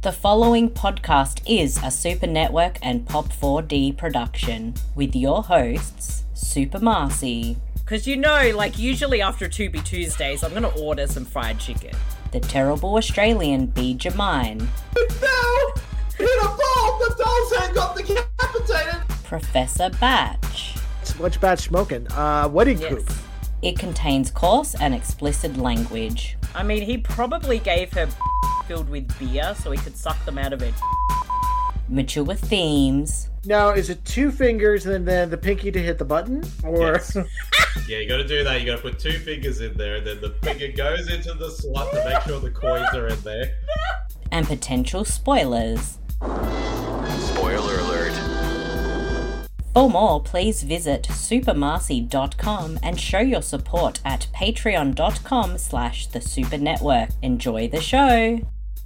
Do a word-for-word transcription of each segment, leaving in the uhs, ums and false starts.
The following podcast is a Super Network and Pop four D production with your hosts, Super Marcy. Because you know, like usually after Tubi Tuesdays, I'm going to order some fried chicken. The terrible Australian B. Jamine. No! In a ball, the doll's head got decapitated! Professor Batch. What's Batch smoking? Uh, wedding Yes. coupe. It contains coarse and explicit language. I mean, he probably gave her filled with beer so he could suck them out of it. Mature themes. Now, is it two fingers and then the pinky to hit the button? Or Yes. Yeah, you gotta do that. You gotta put two fingers in there, and then the finger goes into the slot to make sure the coins are in there. And potential spoilers. Spoiler alert. For more, please visit supermarcy dot com and show your support at patreon dot com slash the Super Network. Enjoy the show.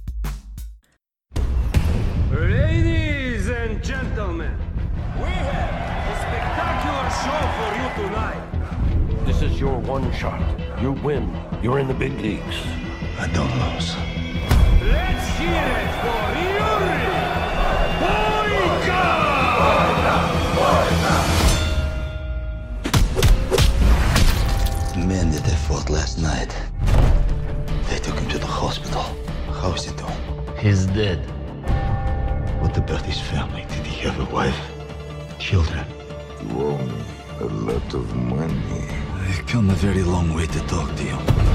Ladies and gentlemen, we have a spectacular show for you tonight. This is your one shot. You win. You're in the big leagues. I don't lose. Let's hear it for Yuri Boyka! The man that I fought last night, they took him to the hospital. How is he doing? He's dead. What about his family? Did he have a wife? Children? You owe me a lot of money. I've come a very long way to talk to you.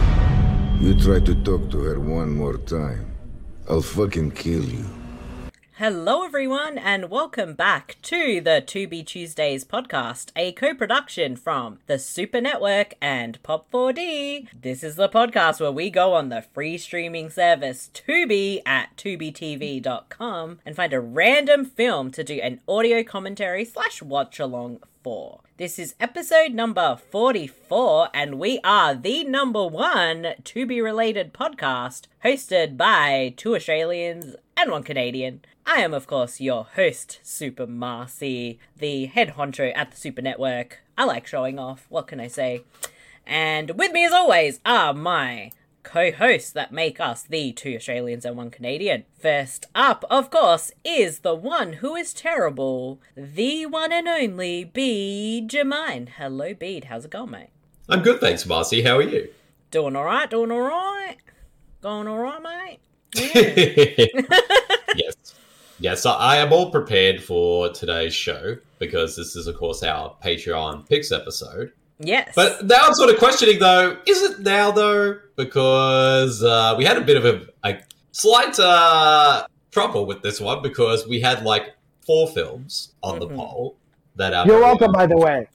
You try to talk to her one more time, I'll fucking kill you. Hello everyone and welcome back to the Tubi Tuesdays podcast, a co-production from the Super Network and Pop four D. This is the podcast where we go on the free streaming service Tubi at tubi t v dot com and find a random film to do an audio commentary slash watch along for. This is episode number forty-four, and we are the number one Tubi-related podcast, hosted by two Australians and one Canadian. I am, of course, your host, Super Marcy, the head honcho at the Super Network. I like showing off, what can I say? And with me, as always, are my co-hosts that make us the two Australians and one Canadian. First up, of course, is the one who is terrible, the one and only Bede Jamine. Hello, Bede. How's it going, mate? I'm good, thanks, Marcy. How are you? Doing all right, doing all right. Going all right, mate? Yeah. Yes. Yes, I am all prepared for today's show because this is, of course, our Patreon Picks episode. Yes. But now I'm sort of questioning, though, is it now, though? Because uh, we had a bit of a, a slight uh, trouble with this one because we had, like, four films on Mm-hmm. the poll that our you're very welcome, own- by the way.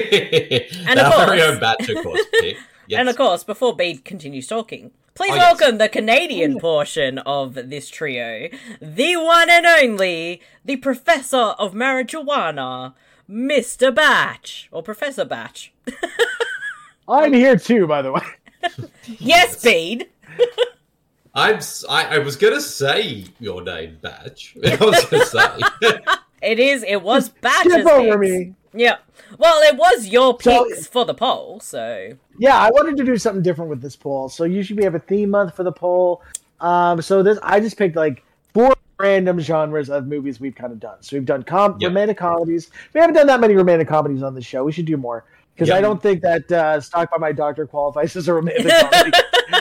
And that of our very course- own Batch, of course, picked. Yes. And of course, before Bede continues talking, please Oh, yes. welcome the Canadian portion of this trio, the one and only, the Professor of Marijuana, Mister Batch, or Professor Batch. I'm here too, by the way. Yes, Bede. I'm, s- I, I was going to say your name, Batch. I was going to say. It is, it was Batch's Skip over picks. me. Yeah. Well, it was your So- picks for the poll, so... Yeah, I wanted to do something different with this poll. So usually we have a theme month for the poll. Um, so this, I just picked like four random genres of movies we've kind of done. So we've done com- Yep. romantic comedies. We haven't done that many romantic comedies on the show. We should do more because Yep. I don't think that uh, Stalked by My Doctor qualifies as a romantic comedy.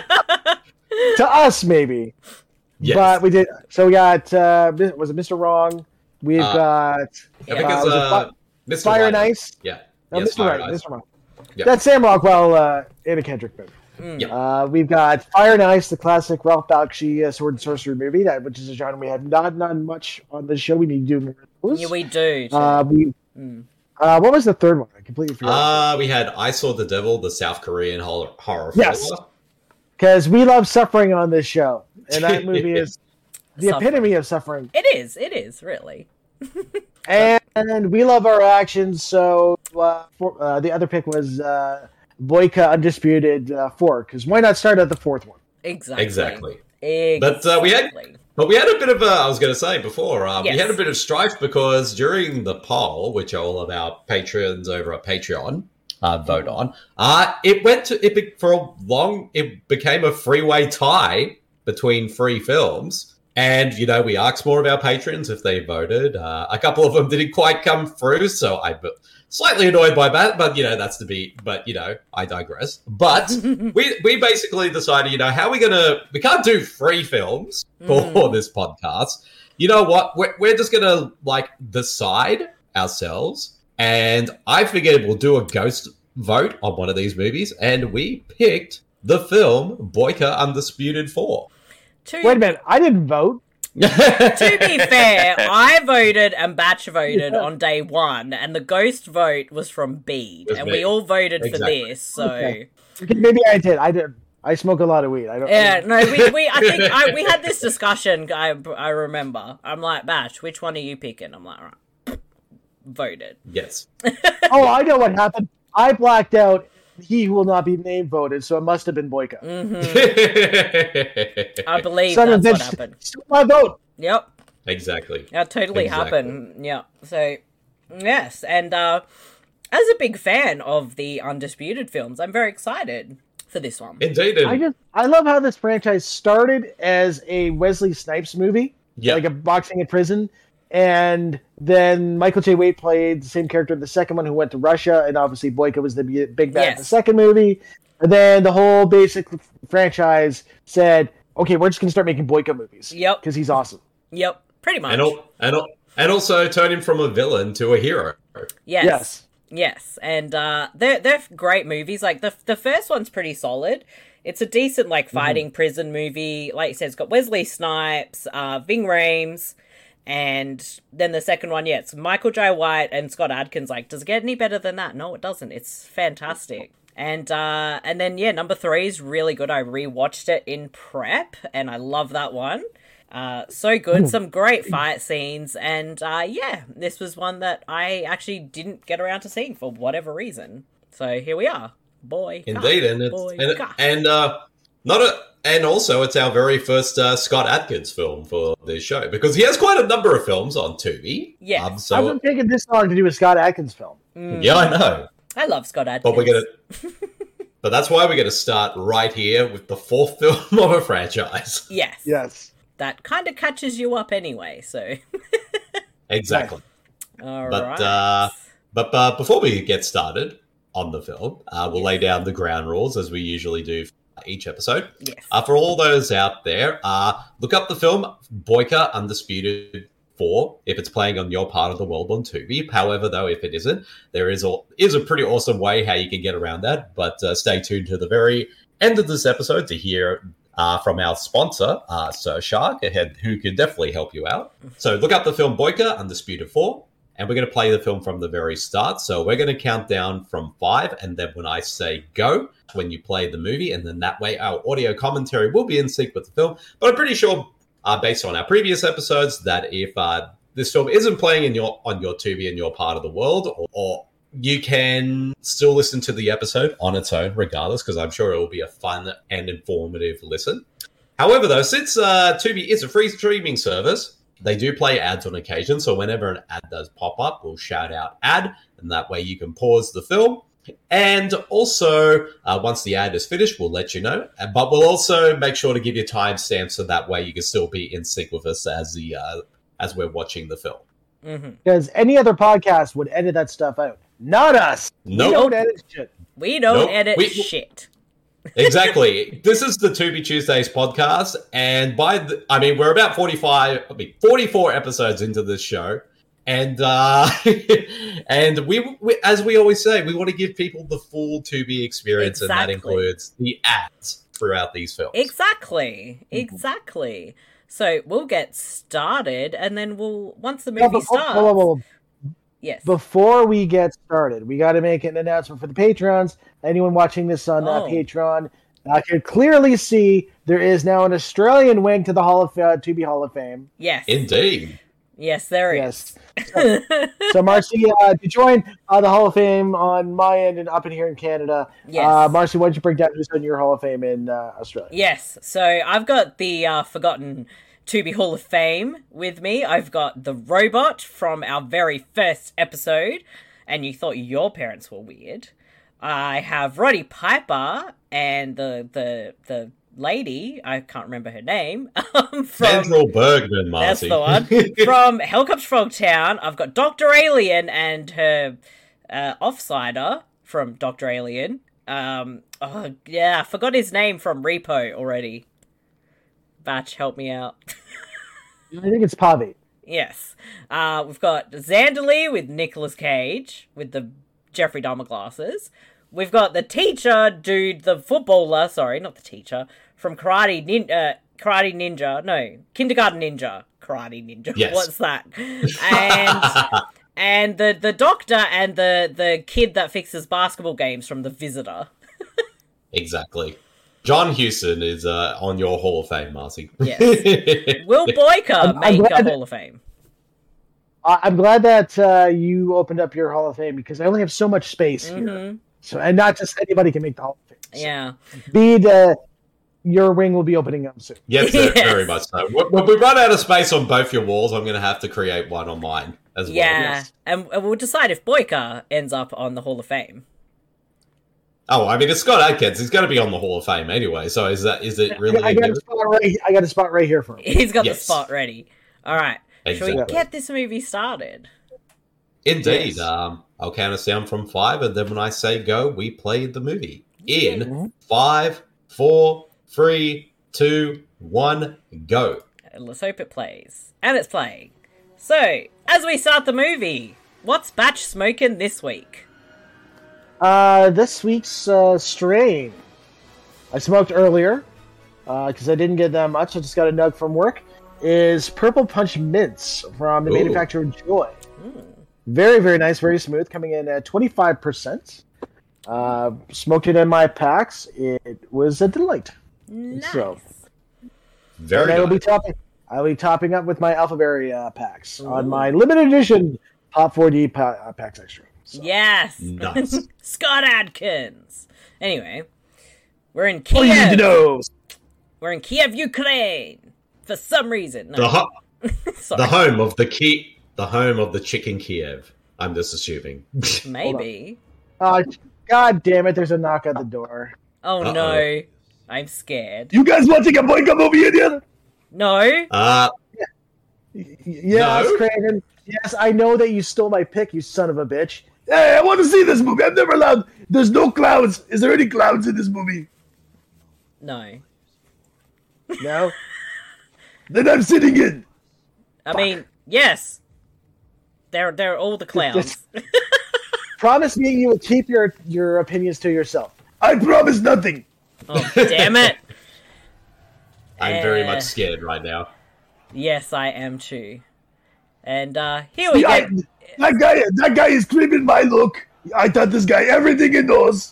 To us, maybe. Yes. But we did. So we got. Uh, was it Mister Wrong? We've Uh, got. I think uh, it's was it uh, Fi- Mister Fire and White. Ice. Yeah. No, Yes, Mister Fire Right. and Ice. Mister Wrong. Yep. That's Sam Rockwell, uh, Anna Kendrick movie. Yep. Uh, we've got Fire and Ice, the classic Ralph Bakshi uh, sword and sorcery movie, that which is a genre we have not done much on this show. We need to do more of those. Yeah, we do. Uh, we, Mm. uh, what was the third one? I completely forgot. Uh, we had I Saw the Devil, the South Korean horror, horror Yes. thriller. Because we love suffering on this show, and that movie is the Suffering. epitome of suffering. It is, it is, really. And we love our actions, so uh, for, uh, the other pick was uh, Boyka Undisputed uh, four, because why not start at the fourth one? Exactly. Exactly. Exactly. But uh, we had, but we had a bit of a. I was going to say before, uh, Yes. we had a bit of strife because during the poll, which all of our patrons over at Patreon uh, vote on, uh, it went to it be, for a long. It became a freeway tie between three films, And, you know, we asked more of our patrons if they voted. Uh, a couple of them didn't quite come through, so I'm slightly annoyed by that. But, you know, that's to be, but, you know, I digress. But we we basically decided, you know, how are we going to, we can't do free films for mm. this podcast. You know what? We're, we're just going to, like, decide ourselves. And I figured we'll do a ghost vote on one of these movies. And we picked the film Boyka Undisputed four. To, Wait a minute, I didn't vote. To be fair, I voted and Batch voted yeah. on day one, and the ghost vote was from Bede, and me. we all voted exactly. for this. So okay. Maybe I did. I did. I smoke a lot of weed. I don't. Yeah, no, we, we I think I, we had this discussion. I I remember. I'm like, Batch, which one are you picking? I'm like, all right, voted. Yes. Oh, I know what happened. I blacked out. He who will not be named voted, so it must have been Boyka. Mm-hmm. I believe Son that's of what bitch, happened. Still my vote. Yep. Exactly. That totally exactly. happened. Yeah. So, yes. And uh, as a big fan of the Undisputed films, I'm very excited for this one. Indeed. I just I love how this franchise started as a Wesley Snipes movie, yep. like a boxing in prison. And then Michael J. Waite played the same character in the second one, who went to Russia, and obviously Boyka was the big bad yes. in the second movie. And then the whole basic franchise said, okay, we're just going to start making Boyka movies. Yep. Because he's awesome. Yep, pretty much. And, al- and, al- and also turn him from a villain to a hero. Yes. Yes. Yes, and uh, they're, they're great movies. Like, the the first one's pretty solid. It's a decent, like, fighting mm-hmm. prison movie. Like you said, it's got Wesley Snipes, uh, Ving Rhames. And then the second one, yeah, it's Michael J. White and Scott Adkins. Like, does it get any better than that? No, it doesn't. It's fantastic. And uh, and then, yeah, number three is really good. I rewatched it in prep, and I love that one. Uh, so good. Some great fight scenes. And, uh, yeah, this was one that I actually didn't get around to seeing for whatever reason. So here we are. Boy. Indeed. And, it's, and, and uh, not a... And also, it's our very first uh, Scott Adkins film for this show, because he has quite a number of films on Tubi. Yeah, um, so I've been taking this long to do a Scott Adkins film. Mm. Yeah, I know. I love Scott Adkins. But we're gonna, but that's why we're going to start right here with the fourth film of a franchise. Yes, yes, that kind of catches you up anyway. So exactly. All but right. uh, but uh, before we get started on the film, uh, we'll yes. lay down the ground rules as we usually do. Each episode. Yes. Uh, for all those out there, uh, look up the film Boyka Undisputed four if it's playing on your part of the world on Tubi. However, though, if it isn't, there is a, is a pretty awesome way how you can get around that. But uh, stay tuned to the very end of this episode to hear uh, from our sponsor, uh, Surfshark, ahead, who can definitely help you out. So look up the film Boyka Undisputed four. And we're going to play the film from the very start. So we're going to count down from five. And then when I say go, when you play the movie, and then that way our audio commentary will be in sync with the film. But I'm pretty sure, uh, based on our previous episodes, that if uh, this film isn't playing in your on your Tubi in your part of the world, or, or you can still listen to the episode on its own regardless, because I'm sure it will be a fun and informative listen. However, though, since uh, Tubi is a free streaming service, they do play ads on occasion, so whenever an ad does pop up, we'll shout out ad, and that way you can pause the film. And also, uh, once the ad is finished, we'll let you know. But we'll also make sure to give you timestamps, so that way you can still be in sync with us as the uh, as we're watching the film. Mm-hmm. Because any other podcast would edit that stuff out. Not us. Nope. We don't edit shit. We don't nope. edit we, shit. Exactly. This is the Tubi Tuesdays podcast, and by the, I mean we're about forty-five, I mean forty-four episodes into this show, and uh, and we, we, as we always say, we want to give people the full Tubi experience, exactly. and that includes the ads throughout these films. Exactly, exactly. So we'll get started, and then we'll once the movie no, starts. Whoa, whoa, whoa. Yes. Before we get started, we got to make an announcement for the patrons. Anyone watching this on uh, oh. Patreon, I can clearly see there is now an Australian wing to the Hall of uh, Tubi Hall of Fame. Yes, indeed. Yes, there yes. is. So, so Marcy, uh, to join uh, the Hall of Fame on my end and up in here in Canada. Yes. Uh, Marcy, why don't you break down who's on your Hall of Fame in uh, Australia? Yes. So I've got the uh, forgotten Tubi Hall of Fame with me. I've got the robot from our very first episode, and you thought your parents were weird. I have Roddy Piper and the the the lady, I can't remember her name, um, from... Central Bergman, Marcy. That's the one. From Helicopter Frog Town, I've got Doctor Alien and her uh, offsider from Doctor Alien. Um, oh, yeah, I forgot his name from Repo already. Batch, help me out. I think it's Pavi. Yes. Uh, we've got Zanderley with Nicolas Cage, with the Jeffrey Dahmer glasses. We've got the teacher dude, the footballer, sorry, not the teacher, from Karate, nin- uh, Karate Ninja, no, Kindergarten Ninja, Karate Ninja, yes. What's that? And and the, the doctor and the, the kid that fixes basketball games from The Visitor. Exactly. John Huston is uh, on your Hall of Fame, Marcy. Yes. Will Boyka I'm, make I'm a glad, Hall of Fame? I'm glad that uh, you opened up your Hall of Fame because I only have so much space Mm-hmm. here. So, and not just anybody can make the Hall of Fame. So, Yeah. Be the, your wing will be opening up soon. Yes, Yes. very much so. When we run out of space on both your walls, I'm going to have to create one on mine as Yeah. well. Yes. And, and we'll decide if Boyka ends up on the Hall of Fame. Oh, I mean, it's Scott Adkins. He's going to be on the Hall of Fame anyway. So is that is it really? I got a spot right. I got a spot right here for him. He's got Yes. the spot ready. All right. Shall we Exactly. get this movie started? Indeed. Yes. Um, I'll count us down from five, and then when I say go, we play the movie. In Mhm. five, four, three, two, one, go. And let's hope it plays. And it's playing. So, as we start the movie, what's Batch smoking this week? Uh, this week's uh, strain. I smoked earlier because uh, I didn't get that much. I just got a nug from work. Is Purple Punch Mints from the Ooh. manufacturer Joy. Very, very nice, very smooth, coming in at twenty-five percent. Uh, smoked it in my packs. It was a delight. Nice. So, Very and I will be nice. topping. I will be topping up with my Alphaberry uh, packs on my limited edition Pop four D pa- uh, packs extra. So. Yes. Nice. Scott Adkins. Anyway, we're in What do you need to Kiev. know? We're in Kiev, Ukraine. For some reason. No. The, ho- Sorry. the home of the key, the home of the chicken Kiev. I'm just assuming. Maybe. Uh, God damn it! There's a knock at the door. Oh Uh-oh. no. I'm scared. You guys watching a Boyka movie in here? No. Uh, Yes, No. Craven. Yes, I know that you stole my pick, you son of a bitch. Hey, I want to see this movie. I've never allowed. There's no clowns. Is there any clowns in this movie? No. No. Then I'm sitting in. I mean, yes. They're they're all the clowns. Promise me you will keep your your opinions to yourself. I promise nothing. Oh, damn it. I'm very Uh, much scared right now. Yes, I am too. And uh here we I, go. that guy, that guy is creeping my look. I taught this guy everything he knows.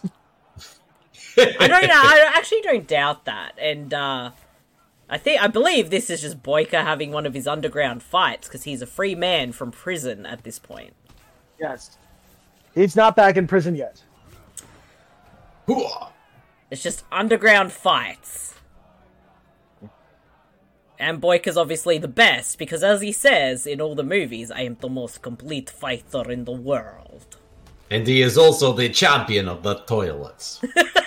I don't know. I actually don't doubt that. And uh I think I believe this is just Boyka having one of his underground fights because he's a free man from prison at this point. Yes, he's not back in prison yet. Hooah! It's just underground fights. And Boyka's obviously the best because, as he says in all the movies, I am the most complete fighter in the world. And he is also the champion of the toilets.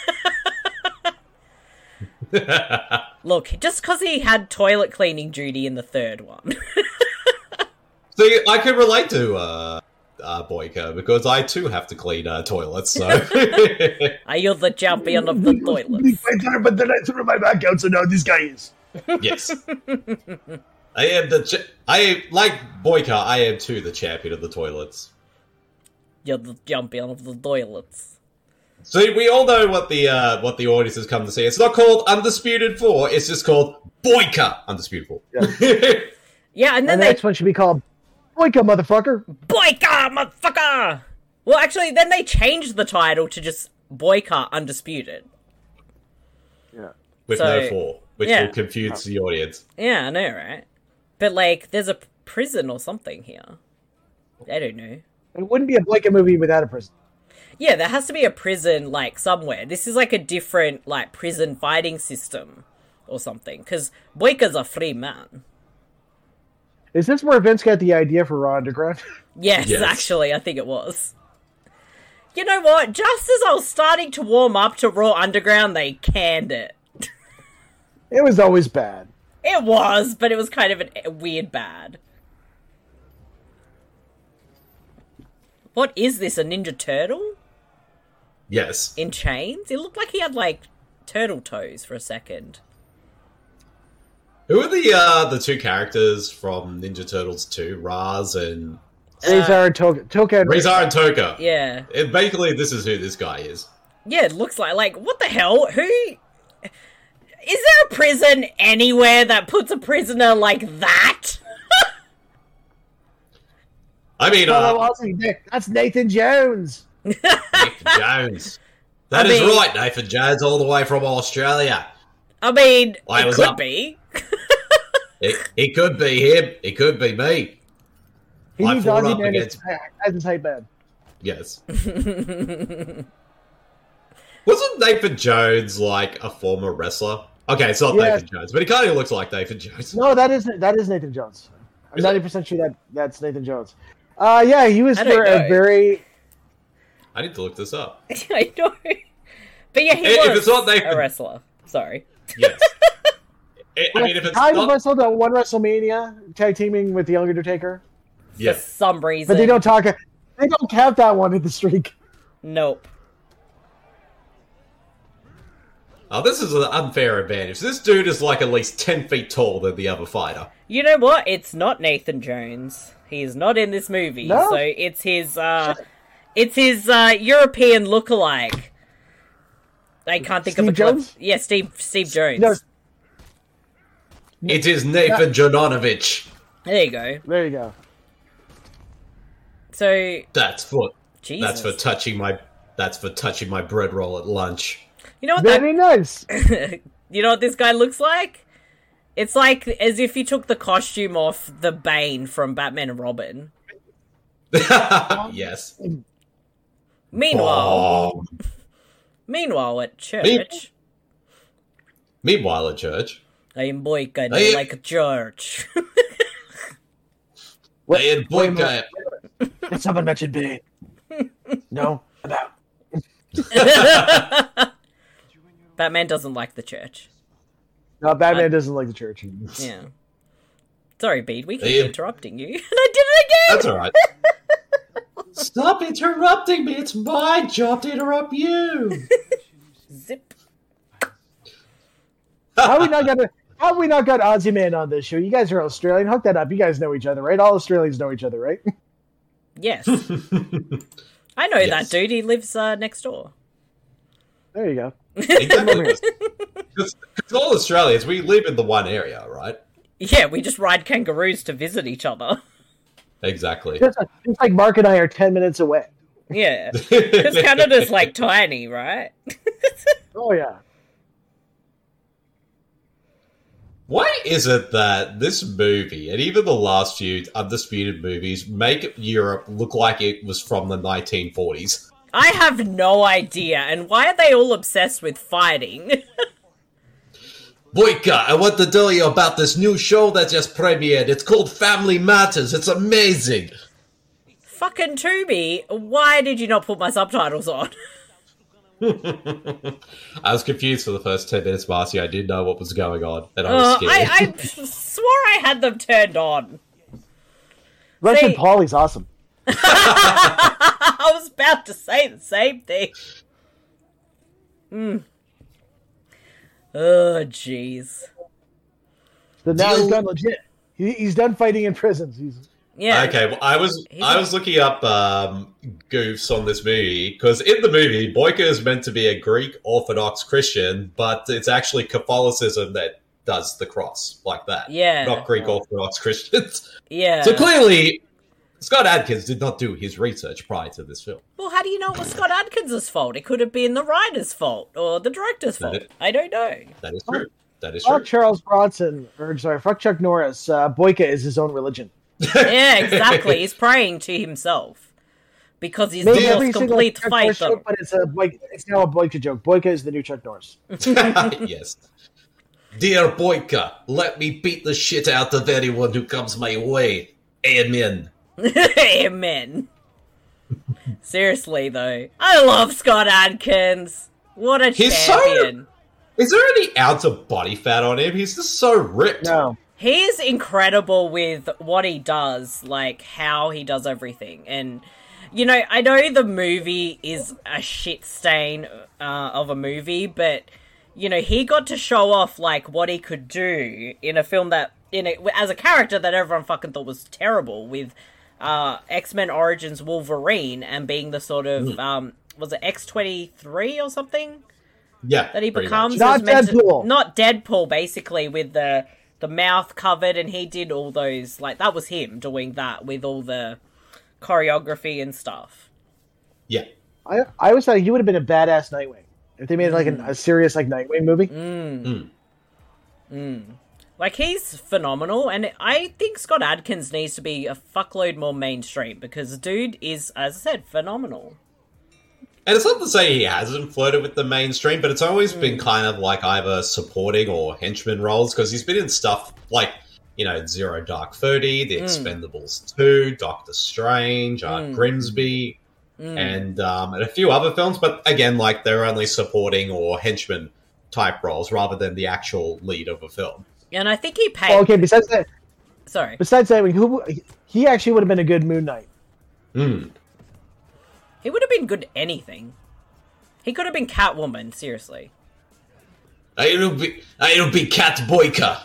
Look, just because he had toilet cleaning duty in the third one. See, I can relate to uh, uh, Boyka because I too have to clean uh, toilets. So Are you the champion of the toilets? But then I threw my back out, so now this guy is. yes, I am the. Cha- I like Boyka. I am too the champion of the toilets. You're the champion of the toilets. See, we all know what the uh, what the audience has come to see. It's not called Undisputed Four. It's just called Boyka Undisputed Four. Yeah. Yeah, and then And the they next one should be called Boyka, motherfucker. Boyka, motherfucker! Well, actually, then they changed the title to just Boyka Undisputed. Yeah. With So, no four, which yeah. will confuse the audience. Yeah, I know, right? But, like, there's a p- prison or something here. I don't know. It wouldn't be a Boyka movie without a prison. Yeah, there has to be a prison, like, somewhere. This is, like, a different, like, prison fighting system or something. Because Boyka's a free man. Is this where Vince got the idea for Raw Underground? Yes, Yes. actually, I think it was. You know what? Just as I was starting to warm up to Raw Underground, they canned it. It was always bad. It was, but it was kind of a weird bad. What is this, a Ninja Turtle? Yes. In chains? It looked like he had, like, turtle toes for a second. Who are the uh, the two characters from Ninja Turtles two? Raz and... Razor and Toka. Toka and Razor and Toka. Yeah. It, basically, this is who this guy is. Yeah, it looks like, like, what the hell? Who... Is there a prison anywhere that puts a prisoner like that? I mean, Oh, uh, Ozzy, that's Nathan Jones. Nathan Jones. That I is mean- right, Nathan Jones, all the way from Australia. I mean, I it was could up. be. It, it could be him. It could be me. He I needs fought Ozzy up Man against- as his hype man. Yes. Wasn't Nathan Jones like a former wrestler? Okay, it's not Yes. Nathan Jones, but he kind of looks like Nathan Jones. No, that is that is Nathan Jones. I'm Is ninety percent sure that that's Nathan Jones. Uh, yeah, he was I don't for a know. very. I need to look this up. I know. But yeah, he If was it's not Nathan- a wrestler. Sorry. Yes. I I mean, if it's kind not... of wrestled at one WrestleMania, tag teaming with the Undertaker, For Yeah. some reason. but they don't talk. They don't count that one in the streak. Nope. Oh, this is an unfair advantage. This dude is like at least ten feet taller than the other fighter. You know what? It's not Nathan Jones. He's not in this movie. No? So it's his uh it's his uh European lookalike. I can't think Steve of a clip. Jones? Yeah, Steve Steve Jones. No, It is Nathan Janonovich. There you go. there you go. So That's for Jesus. that's for touching my that's for touching my bread roll at lunch. you know what that Very nice. you know what this guy looks like? It's like as if you took the costume off the Bane from Batman and Robin. Yes. Meanwhile, Oh. meanwhile at church, Meanwhile, at church, I'm boycotting Hey. like a church. they had wait a Boyka. Did someone mention Bane? No, about. Batman doesn't like the church. No, Batman doesn't like the church. Yeah. Sorry, Bede, we keep Yeah. interrupting you. And I did it again! That's all right. Stop interrupting me. It's my job to interrupt you. Zip. How we not got a, How we not got Ozzy Man on this show? You guys are Australian. Hook that up. You guys know each other, right? All Australians know each other, right? Yes. I know Yes. that dude. He lives uh, next door. There you go. Because all Australians, we live in the one area, right? Yeah, we just ride kangaroos to visit each other. Exactly. It's like, it's like Mark and I are ten minutes away. Yeah. Because Canada's like tiny, right? Oh yeah. Why is it that this movie, and even the last few Undisputed movies, make Europe look like it was from the nineteen forties? I have no idea. And why are they all obsessed with fighting? Boyka, I want to tell you about this new show that just premiered. It's called Family Matters. It's amazing. Fucking Tubi, why did you not put my subtitles on? I was confused for the first ten minutes, Marcy. I didn't know what was going on, and I was Uh, scared. I, I swore I had them turned on. Russian See- Paulie's awesome. I was about to say the same thing. Hmm. Oh, jeez. So now Deal- he's gone legit. He, he's done fighting in prisons. He's Yeah. Okay, well, I was He's I a- was looking up um, goofs on this movie because in the movie, Boyka is meant to be a Greek Orthodox Christian, but it's actually Catholicism that does the cross like that. Yeah. not Greek Orthodox Christians. Yeah. So clearly, Scott Adkins did not do his research prior to this film. Well, how do you know it was Scott Adkins' fault? It could have been the writer's fault or the director's No, fault. it- I don't know. That is true. That is true. fuck Charles Bronson, or sorry, fuck Chuck Norris. Uh, Boyka is his own religion. Yeah, exactly. He's praying to himself because he's Maybe the every most single complete Chuck Norris fighter. joke, but it's a Boyka, it's now a Boyka joke. Boyka is the new Chuck Norris. Yes. Dear Boyka, let me beat the shit out of anyone who comes my way. Amen. Amen. Seriously, though, I love Scott Adkins. What a He's so- champion. Is there any ounce of body fat on him? He's just so ripped. No. He is incredible with what he does, like how he does everything. And, you know, I know the movie is a shit stain uh, of a movie, but, you know, he got to show off, like, what he could do in a film that, in a, as a character that everyone fucking thought was terrible, with uh, X-Men Origins Wolverine and being the sort of, mm. um, was it X twenty-three or something? Yeah. That he becomes. Not Deadpool. To, not Deadpool, basically, with the... the mouth covered, and he did all those, like, that was him doing that with all the choreography and stuff. Yeah. I I always thought he would have been a badass Nightwing if they made like an, a serious like Nightwing movie. Mm. Mm. Mm. Like, he's phenomenal, and I think Scott Adkins needs to be a fuckload more mainstream, because the dude is, as I said, phenomenal. And it's not to say he hasn't flirted with the mainstream, but it's always mm. been kind of like either supporting or henchman roles, because he's been in stuff like, you know, Zero Dark Thirty, The mm. Expendables two, Doctor Strange, uh, mm. Grimsby, mm. and um, and a few other films. But again, like, they're only supporting or henchman type roles rather than the actual lead of a film. And I think he paid. Oh, okay, besides that, sorry. Besides that, who he actually would have been a good Moon Knight. Hmm. He would have been good at anything. He could have been Catwoman, seriously. I'll be, I'll be Cat Boyka.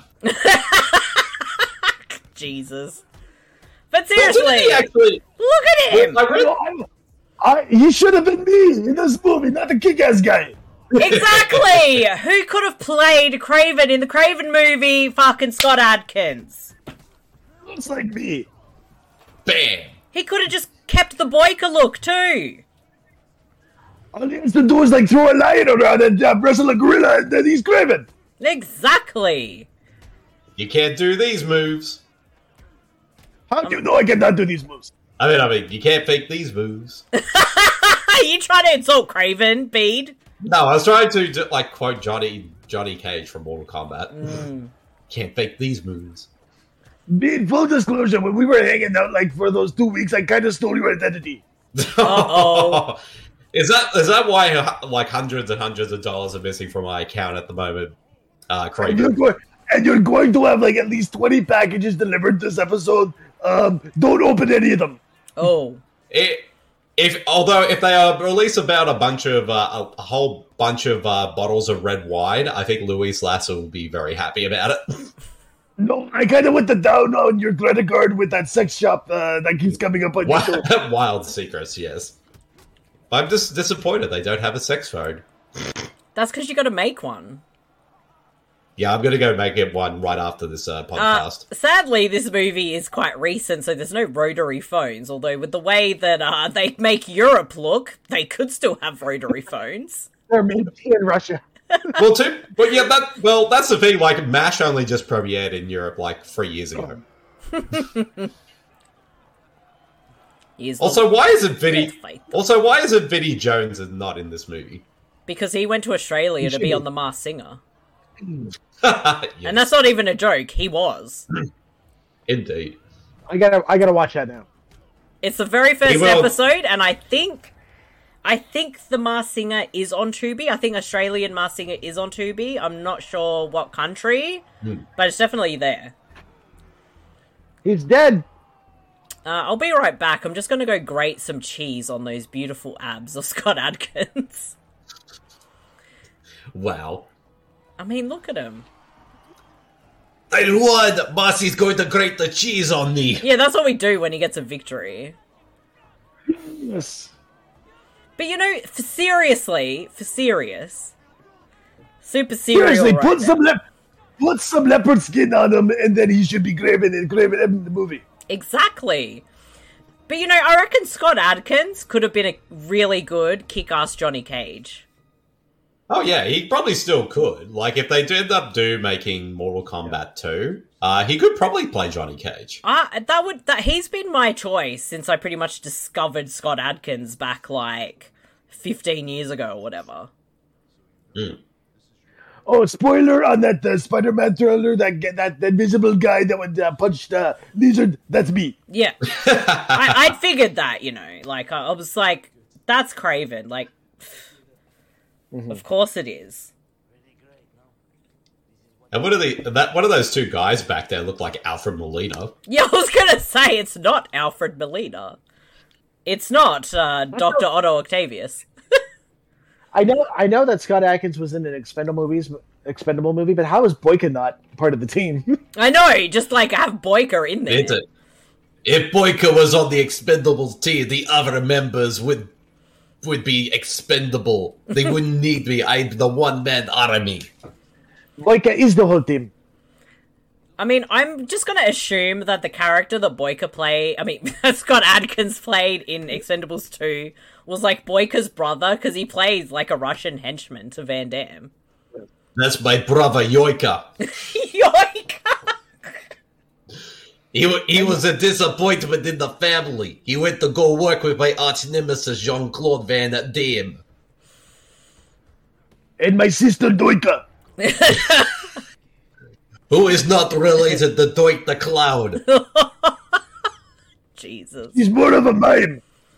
Jesus. But seriously, well, he actually, look at him! I really, I, I, he should have been me in this movie, not the kick-ass guy. Exactly! Who could have played Kraven in the Kraven movie? Fucking Scott Adkins. Looks like me. Bam! He could have just kept the Boyka look, too. All he has to do is, like, throw a lion around and uh, wrestle a gorilla, and then he's Kraven. Exactly. You can't do these moves. How do you know I cannot do these moves? I mean, I mean, you can't fake these moves. You trying to insult Kraven, Bede? No, I was trying to, like, quote Johnny Johnny Cage from Mortal Kombat. Mm. Can't fake these moves. Being full disclosure, when we were hanging out, like, for those two weeks, I kind of stole your identity. Uh-oh. Is that is that why, like, hundreds and hundreds of dollars are missing from my account at the moment, uh, Craig? And you're, going, and you're going to have, like, at least twenty packages delivered this episode. Um, don't open any of them. Oh. It, if although if they uh, release about a bunch of uh, a, a whole bunch of uh, bottles of red wine, I think Luis Lasser will be very happy about it. No, I kind of went the down on your credit card with that sex shop uh, that keeps coming up on Wild, your show. Wild secrets, yes. I'm just disappointed they don't have a sex phone. That's because you got to make one. Yeah, I'm going to go make it one right after this uh, podcast. Uh, sadly, this movie is quite recent, so there's no rotary phones, although with the way that uh, they make Europe look, they could still have rotary phones. They're made in Russia. Well, too, but yeah, that well, that's the thing. Like, MASH only just premiered in Europe like three years ago. also, why isn't Vinny? Also, why isn't Vinny Jones not in this movie? Because he went to Australia to be on The Masked Singer, yes. And that's not even a joke. He was. Indeed. I gotta, I gotta watch that now. It's the very first episode, and I think. I think The Masked Singer is on Tubi. I think Australian Masked Singer is on Tubi. I'm not sure what country, mm. but it's definitely there. He's dead. Uh, I'll be right back. I'm just going to go grate some cheese on those beautiful abs of Scott Adkins. Wow. I mean, look at him. I want Marcy's going to grate the cheese on me. Yeah, that's what we do when he gets a victory. Yes. But you know, for seriously, for serious, super serial Seriously, right put now. some le- put some leopard skin on him, and then he should be Kraven and Kraven in the movie. Exactly. But you know, I reckon Scott Adkins could have been a really good kick-ass Johnny Cage. Oh yeah, he probably still could. Like, if they did end up do making Mortal Kombat two, uh, he could probably play Johnny Cage. Uh, that would that he's been my choice since I pretty much discovered Scott Adkins back like fifteen years ago or whatever. Mm. Oh, spoiler on that uh, Spider-Man trailer, that that, that invisible guy that would uh, punch the lizard, that's me. Yeah. I, I'd figured that, you know. Like, I, I was like, that's Kraven. Like, mm-hmm. Of course it is. And one of the that one of those two guys back there looked like Alfred Molina. Yeah, I was gonna say it's not Alfred Molina. It's not uh, Doctor Otto Octavius. I know, I know that Scott Adkins was in an Expendable movies, Expendable movie, but how is Boyka not part of the team? I know, just like have Boyka in there. It's a, if Boyka was on the Expendables team, the other members would would be expendable. They wouldn't need me. I'm the one man army. Boyka is the whole team. I mean, I'm just gonna assume that the character that Boyka played, I mean, Scott Adkins played in Expendables two, was like Boyka's brother, because he plays like a Russian henchman to Van Damme. That's my brother, Yoika. Yoika! He, he was a disappointment in the family. He went to go work with my arch nemesis, Jean-Claude Van Damme. And my sister, Doika. Who is not related to Doik the Clown. Jesus. He's more of a mime.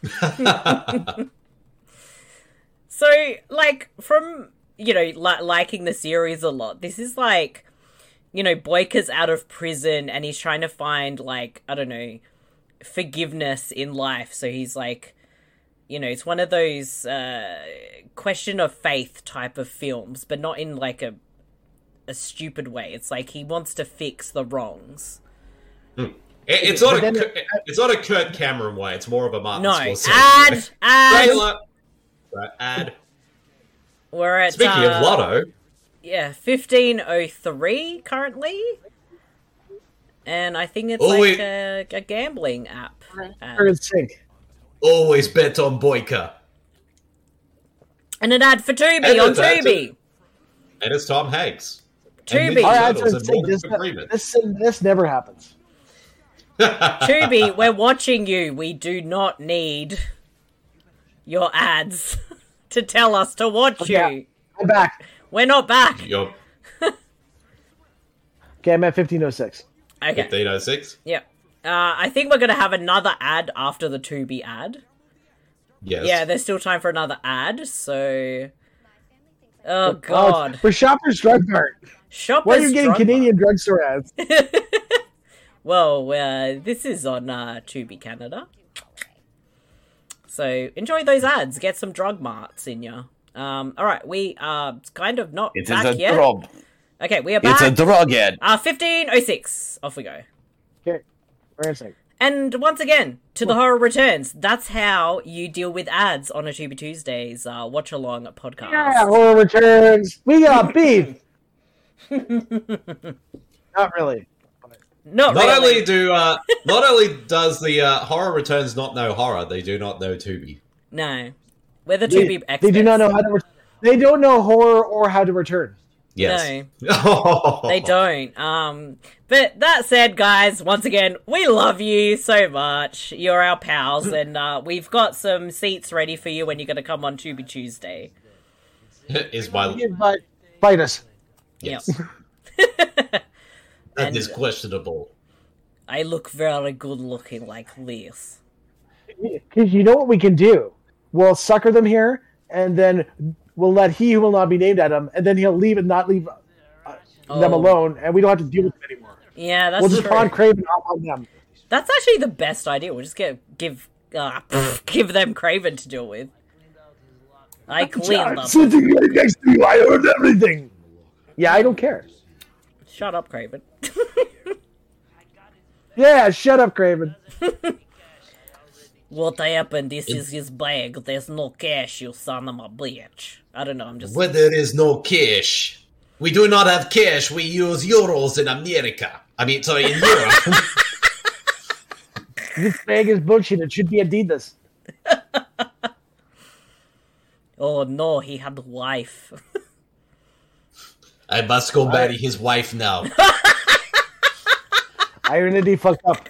So, like, from, you know, li- liking the series a lot, this is like, you know, Boyka's out of prison and he's trying to find, like, I don't know, forgiveness in life. So he's like, you know, it's one of those uh, question of faith type of films, but not in, like, a a stupid way. It's like he wants to fix the wrongs. Hmm. It, it's not a it's not a Kurt Cameron way. It's more of a Martin no, Scorsese ad, way. ad, Trailer. Right, ad. We're at, Speaking uh, of Lotto, yeah, fifteen oh three currently, and I think it's oh, like wait. a, a gambling app. ad. Always bet on Boyka. And an ad for Tubi And on it's ad to- Tubi. And it's Tom Hanks. Tubi. All right, Turtles so and say, Morgan this, Freeman. this, this never happens. Tubi, we're watching you. We do not need your ads to tell us to watch Okay, you. I'm back. We're not back. Yup. Okay, I'm at fifteen oh six. Okay. fifteen oh six? Yep. Uh, I think we're going to have another ad after the Tubi ad. Yes. Yeah, there's still time for another ad, so... Oh, God. Oh, for Shoppers Drug Mart. Shoppers Why are you getting Drug Canadian drugstore ads? Well, uh, this is on uh, Tubi Canada. So enjoy those ads. Get some drug marts in you. Um, all right, we are kind of not It back is a yet. drug. Okay, we are back. It's a drug ad. Uh, fifteen oh six. Off we go. Okay, wait a second. And once again, to the horror returns. That's how you deal with ads on a Tubi Tuesdays uh, watch along podcast. Yeah, horror returns. We got beef. Not really. Not, Not really. only do uh, not only does the uh, horror returns not know horror, they do not know Tubi. No, we're the They, Tubi experts. they do not know how to. Re- they don't know horror or how to return. Yes. No, they don't. Um, but that said, guys, once again, we love you so much. You're our pals, and uh, we've got some seats ready for you when you're going to come on Tubi Tuesday. Is my But fight us. yes. That And- is questionable. I look very good looking like this. Because you know what we can do? We'll sucker them here, and then we'll let he who will not be named at him, and then he'll leave and not leave uh, them Oh. alone, and we don't have to deal with them anymore. Yeah, that's We'll just true. pawn Craven off on them. That's actually the best idea. We'll just get give uh, give them Craven to deal with. I clean I'm them. sitting right next to you. I heard everything. Yeah, I don't care. Shut up, Craven. Yeah, shut up, Craven. What happened? This is his bag. There's no cash, you son of a bitch. I don't know, I'm just... When there is no cash, we do not have cash. We use euros in America. I mean, sorry, in Europe. This bag is bullshit. It should be Adidas. Oh no, he had a wife. I must go marry his wife now. Irony fucked up.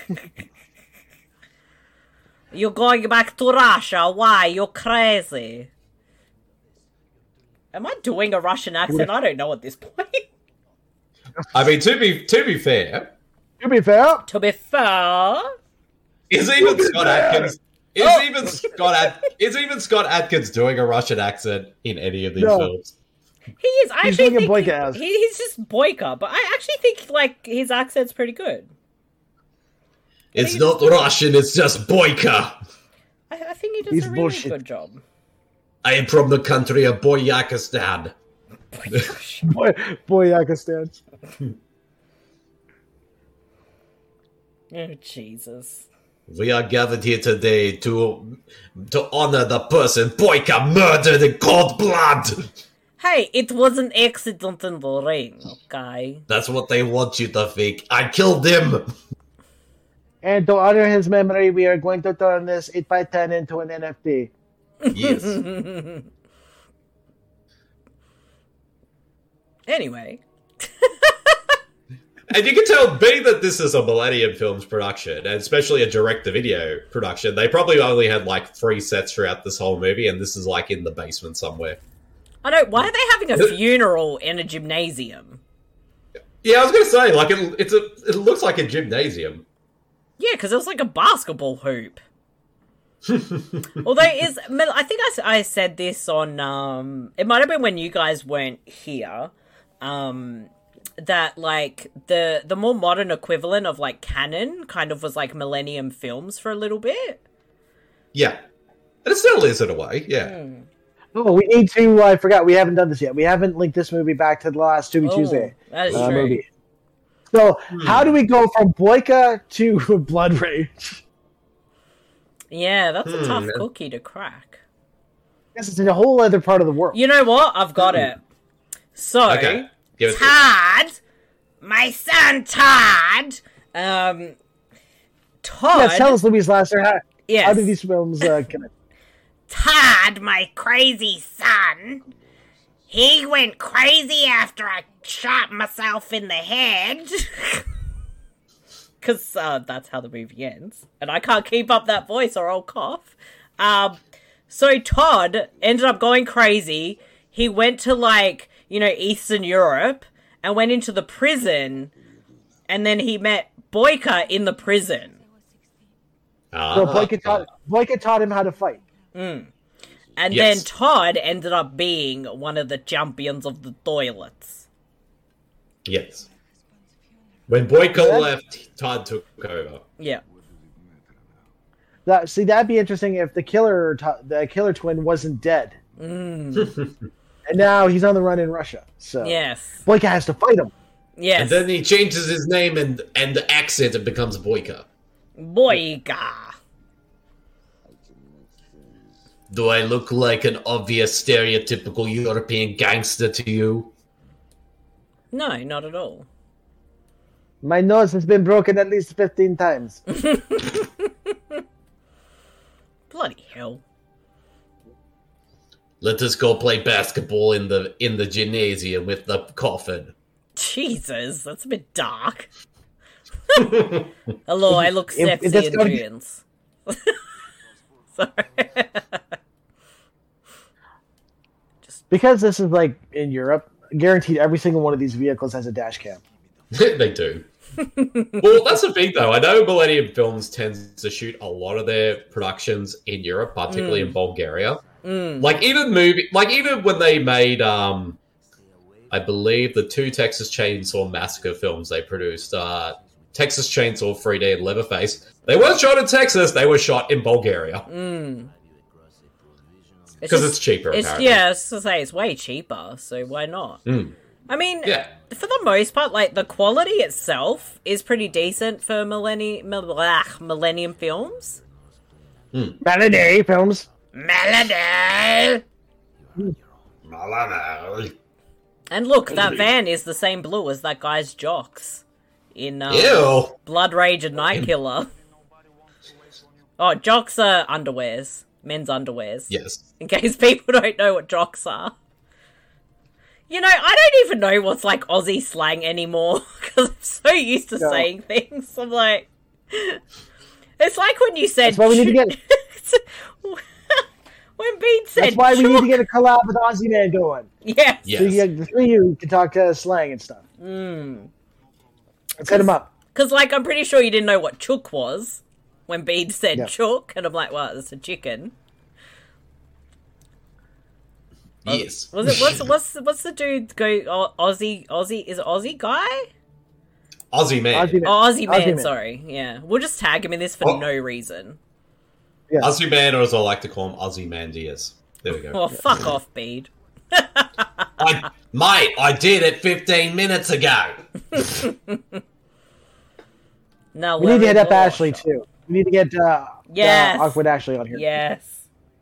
You're going back to Russia? Why? You're crazy. Am I doing a Russian accent? I don't know at this point. I mean, to be to be fair, To be fair, To be fair... is even Scott Adkins is even Scott Ad, is even Scott Adkins doing a Russian accent in any of these No. films? He is. I actually think Boyka he, as. he, he's just Boyka, but I actually think like his accent's pretty good. It's not Russian, it's just Boyka. I, I think he does He's a really bullshit. good job. I am from the country of Boyakistan. Boy, Boyakistan. Oh, Jesus. We are gathered here today to to honor the person Boyka murdered in cold blood. Hey, it was an accident in the rain, okay? That's what they want you to think. I killed him. And to honor his memory, we are going to turn this eight by ten into an N F T. Yes. Anyway. And you can tell, being that this is a Millennium Films production, and especially a direct-to-video production, they probably only had like three sets throughout this whole movie, and this is like in the basement somewhere. I know, why are they having a funeral in a gymnasium? Yeah, I was going to say, like, it, it's a, it looks like a gymnasium. Yeah, because it was like a basketball hoop. Although, is I think I, I said this on, um, it might have been when you guys weren't here, um... that, like, the the more modern equivalent of, like, canon kind of was, like, Millennium Films for a little bit. Yeah. And it still is in a way, yeah. Mm. Oh, we need to, I forgot, we haven't done this yet. We haven't linked this movie back to the last Tubi Oh, Tuesday that is uh, true. movie. So, Hmm. how do we go from Boyka to Blood Rage? Yeah, that's a Hmm. tough cookie to crack. Yes, it's in a whole other part of the world. You know what? I've got it. So, Okay. Give it to me. Todd, my son Todd, um, Todd, Yeah, tell us, Louise Lasser, how, Yes. how do these films uh, connect? Todd, my crazy son, he went crazy after I shot myself in the head. Because uh, that's how the movie ends. And I can't keep up that voice or I'll cough. Um, so Todd ended up going crazy. He went to, like, you know, Eastern Europe and went into the prison. And then he met Boyka in the prison. Ah, So Boyka taught, Boyka taught him how to fight. Mm. And Yes. then Todd ended up being one of the champions of the toilets. Yes. When Boyka Yeah. left, Todd took over. Yeah. That, see, that'd be interesting if the killer, to- the killer twin, wasn't dead, Mm. and now he's on the run in Russia. So Yes. Boyka has to fight him. Yes. And then he changes his name and, and the accent and becomes Boyka. Boyka. Do I look like an obvious stereotypical European gangster to you? No, not at all. My nose has been broken at least fifteen times. Bloody hell. Let us go play basketball in the in the gymnasium with the coffin. Jesus, that's a bit dark. Hello, I look If- sexy if that's in gonna- jeans. Sorry. Because this is like in Europe, guaranteed every single one of these vehicles has a dash cam. They do. Well, that's the thing, though. I know Millennium Films tends to shoot a lot of their productions in Europe, particularly in Bulgaria. Mm. Like even movie, like even when they made, um, I believe the two Texas Chainsaw Massacre films they produced, uh, Texas Chainsaw three D and Leatherface, they weren't shot in Texas. They were shot in Bulgaria Mm. because just- it's cheaper. It's, apparently. yeah, I was to say, it's way cheaper, so why not? Mm. I mean, Yeah. for the most part, like, the quality itself is pretty decent for millennium, millennium films. Melody films. Melody! Malana. And look, that van is the same blue as that guy's jocks in um, Ew. Blood Rage and Night Killer. Oh, jocks are underwears. Men's underwears. Yes. In case people don't know what jocks are. You know, I don't even know what's like Aussie slang anymore because I'm so used to No. saying things. I'm like, it's like when you said. That's why we need to get. when Bean said. That's why we need chook- to get a collab with Aussie Man going. Yes. Yes. So you, the three of you can talk uh, slang and stuff. Mm. Let's hit him up. Because, like, I'm pretty sure you didn't know what chook was when Bede said Yeah. chook, and I'm like, well, it's a chicken. Yes. Was it what's what's what's the dude go oh, Aussie Aussie is it Aussie guy? Aussie man. Aussie man. Oh, Aussie man, Aussie man. sorry. Yeah. We'll just tag him in this for Oh. no reason. Yeah. Aussie man, or as I like to call him, Aussie man Diaz. There we go. Oh, fuck off, Bede. I, mate, I did it fifteen minutes ago. No, We need to hit up more. Ashley too. We need to get uh, Yes. uh, awkward Ashley on here. Yes.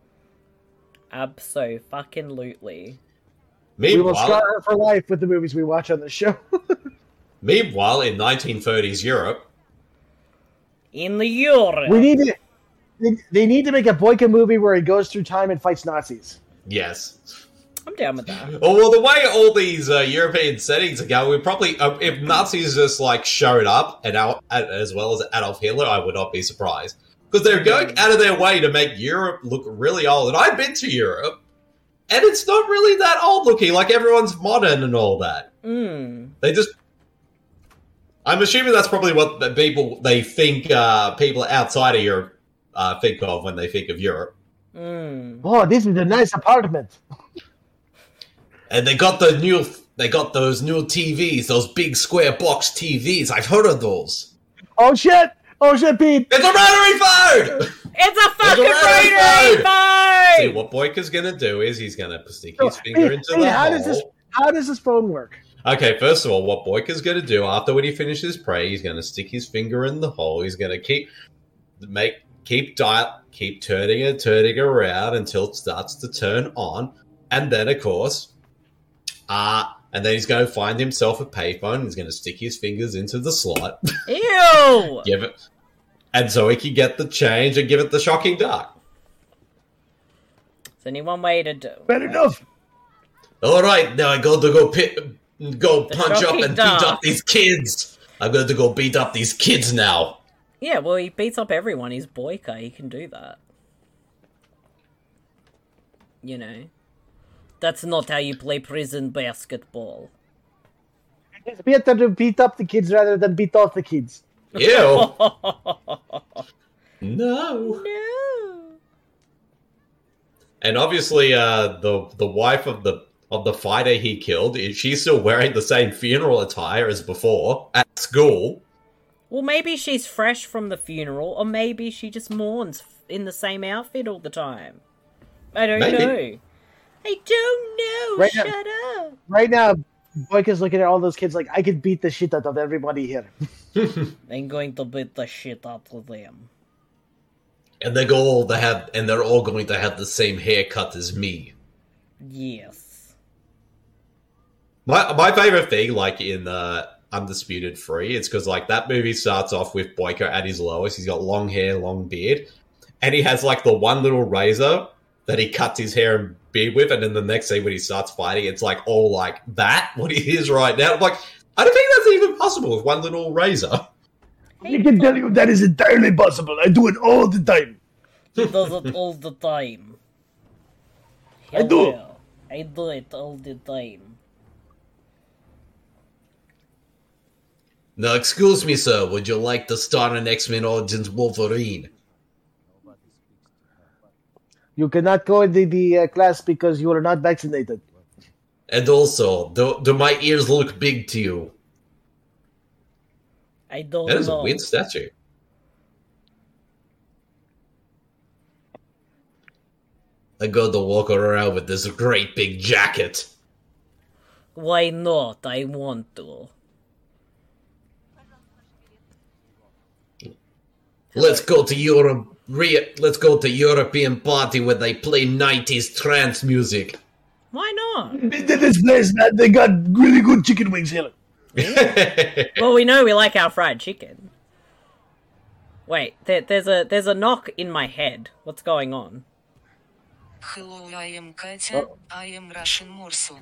Abso-fucking-lutely. We will Meanwhile, scar her for life with the movies we watch on the show. meanwhile, in nineteen thirties Europe, In the Europe. we need to. They, they need to make a Boyka movie where he goes through time and fights Nazis. yes. I'm down with that. Oh, well, the way all these uh, European settings are going, we probably, uh, if Nazis just like showed up, and Al- as well as Adolf Hitler, I would not be surprised. Because they're going out of their way to make Europe look really old. And I've been to Europe, and it's not really that old looking. Like, everyone's modern and all that. Mm. They just... I'm assuming that's probably what the people, they think uh, people outside of Europe uh, think of when they think of Europe. Mm. Oh, this is a nice apartment. And they got the new, they got those new T Vs, those big square box T Vs. I've heard of those. Oh shit! Oh shit, Pete! It's a rotary phone! It's a fucking rotary rotary phone! See, phone! what Boyka's gonna do is he's gonna stick So, his finger Pete, into Pete, the how hole. does this? How does this phone work? Okay, first of all, what Boyka's gonna do after when he finishes prey, he's gonna stick his finger in the hole. He's gonna keep make keep dial keep turning it, turning around until it starts to turn on, and then of course, uh and then he's going to find himself a payphone. He's going to stick his fingers into the slot. Ew! Give it, and so he can get the change and give it the shocking dark. There's only one way to do. Bad enough. All right, now I got to go pit, go The punch up shocking and dark. beat up these kids. I'm going to go beat up these kids now. Yeah, well, he beats up everyone. He's Boyka. He can do that. You know. That's not how you play prison basketball. It's better to beat up the kids rather than beat off the kids. Ew. No. No. And obviously, uh, the the wife of the of the fighter he killed, she's still wearing the same funeral attire as before at school. Well, maybe she's fresh from the funeral, or maybe she just mourns in the same outfit all the time. I don't Maybe. know. I don't know. Right now- Shut up. Right now, Boyka's looking at all those kids like, I could beat the shit out of everybody here. I'm going to beat the shit out of them. And they go all to have, and they're all going to have the same haircut as me. Yes. My my favorite thing, like in uh, Undisputed Three, it's because like that movie starts off with Boyka at his lowest. He's got long hair, long beard, and he has like the one little razor that he cuts his hair and beard with, and then the next scene when he starts fighting, it's like all like that. What he is right now, I'm like, I don't think that's even possible with one little razor. I can tell you that is entirely possible. I do it all the time. He does it all the time. I do. Hello. I do it all the time. Now, excuse me, sir, would you like to start an X-Men Origins Wolverine? You cannot go into the uh, class because you are not vaccinated. And also, do, do my ears look big to you? I don't That is know. a weird statue. I got to walk around with this great big jacket. Why not? I want to. Let's go to Europe. Re- let's go to European party where they play nineties trance music. Why not? This place, man, they got really good chicken wings here. Well, we know we like our fried chicken. Wait, there, there's a there's a knock in my head. What's going on? Hello, I am Katya. I am Russian Morso.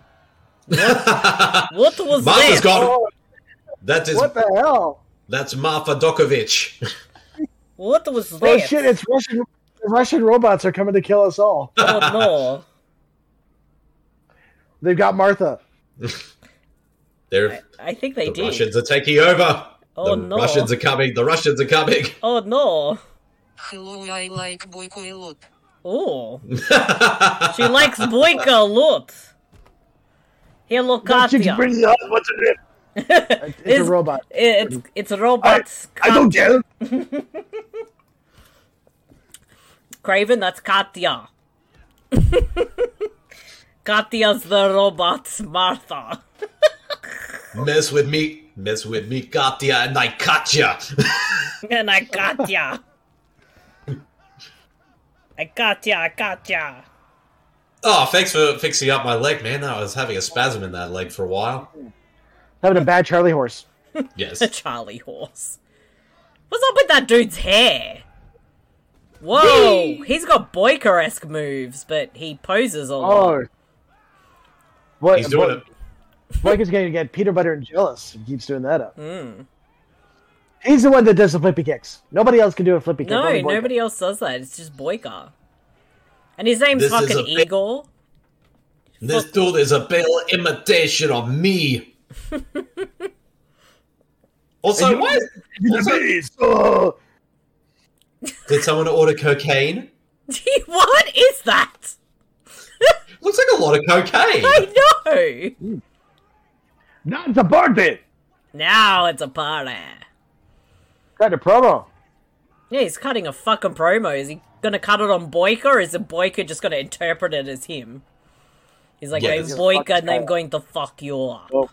What was Martha's this? got. That is. What the hell? That's Martha Dokovich. What was this? Oh shit! It's Russian. Russian robots are coming to kill us all. Oh no! They've got Martha. They're, I think they the did. Russians are taking over. Oh, the no. Russians are coming. The Russians are coming. Oh no! Hello, I like Boyko a lot. Oh. She likes Boyka a lot. Hello, Katya. Bring the hot ones in. It's, it's a robot. It's, it's a robot. I, I don't care. Craven, that's Katya. Katya's the robot Martha. Mess with me, mess with me, Katya, and I cut ya. And I got ya. I got ya, I got ya. Oh, thanks for fixing up my leg, man. I was having a spasm in that leg for a while. Having a bad Charlie horse. Yes. A Charlie horse. What's up with that dude's hair? Whoa, he's got Boyka-esque moves, but he poses a lot. Oh. Boy, He's doing boy, it. Boyka's going to get Peter Butter and jealous. He keeps doing that up. Mm. He's the one that does the flippy kicks. Nobody else can do a flippy kick. No, only Boyka. nobody else does that. It's just Boyka. And his name's This is fucking a bit- Igor. This dude is a pale imitation of me. Also, why is, also, Oh. did someone order cocaine? What is that? Looks like a lot of cocaine. I know. No, it's a party. Now it's a party. Got a promo. Yeah, he's cutting a fucking promo. Is he gonna cut it on Boyka, or is it Boyka just gonna interpret it as him? He's like, Yeah, I'm this is Boyka fucking and I'm guy. going to fuck you up. Oh.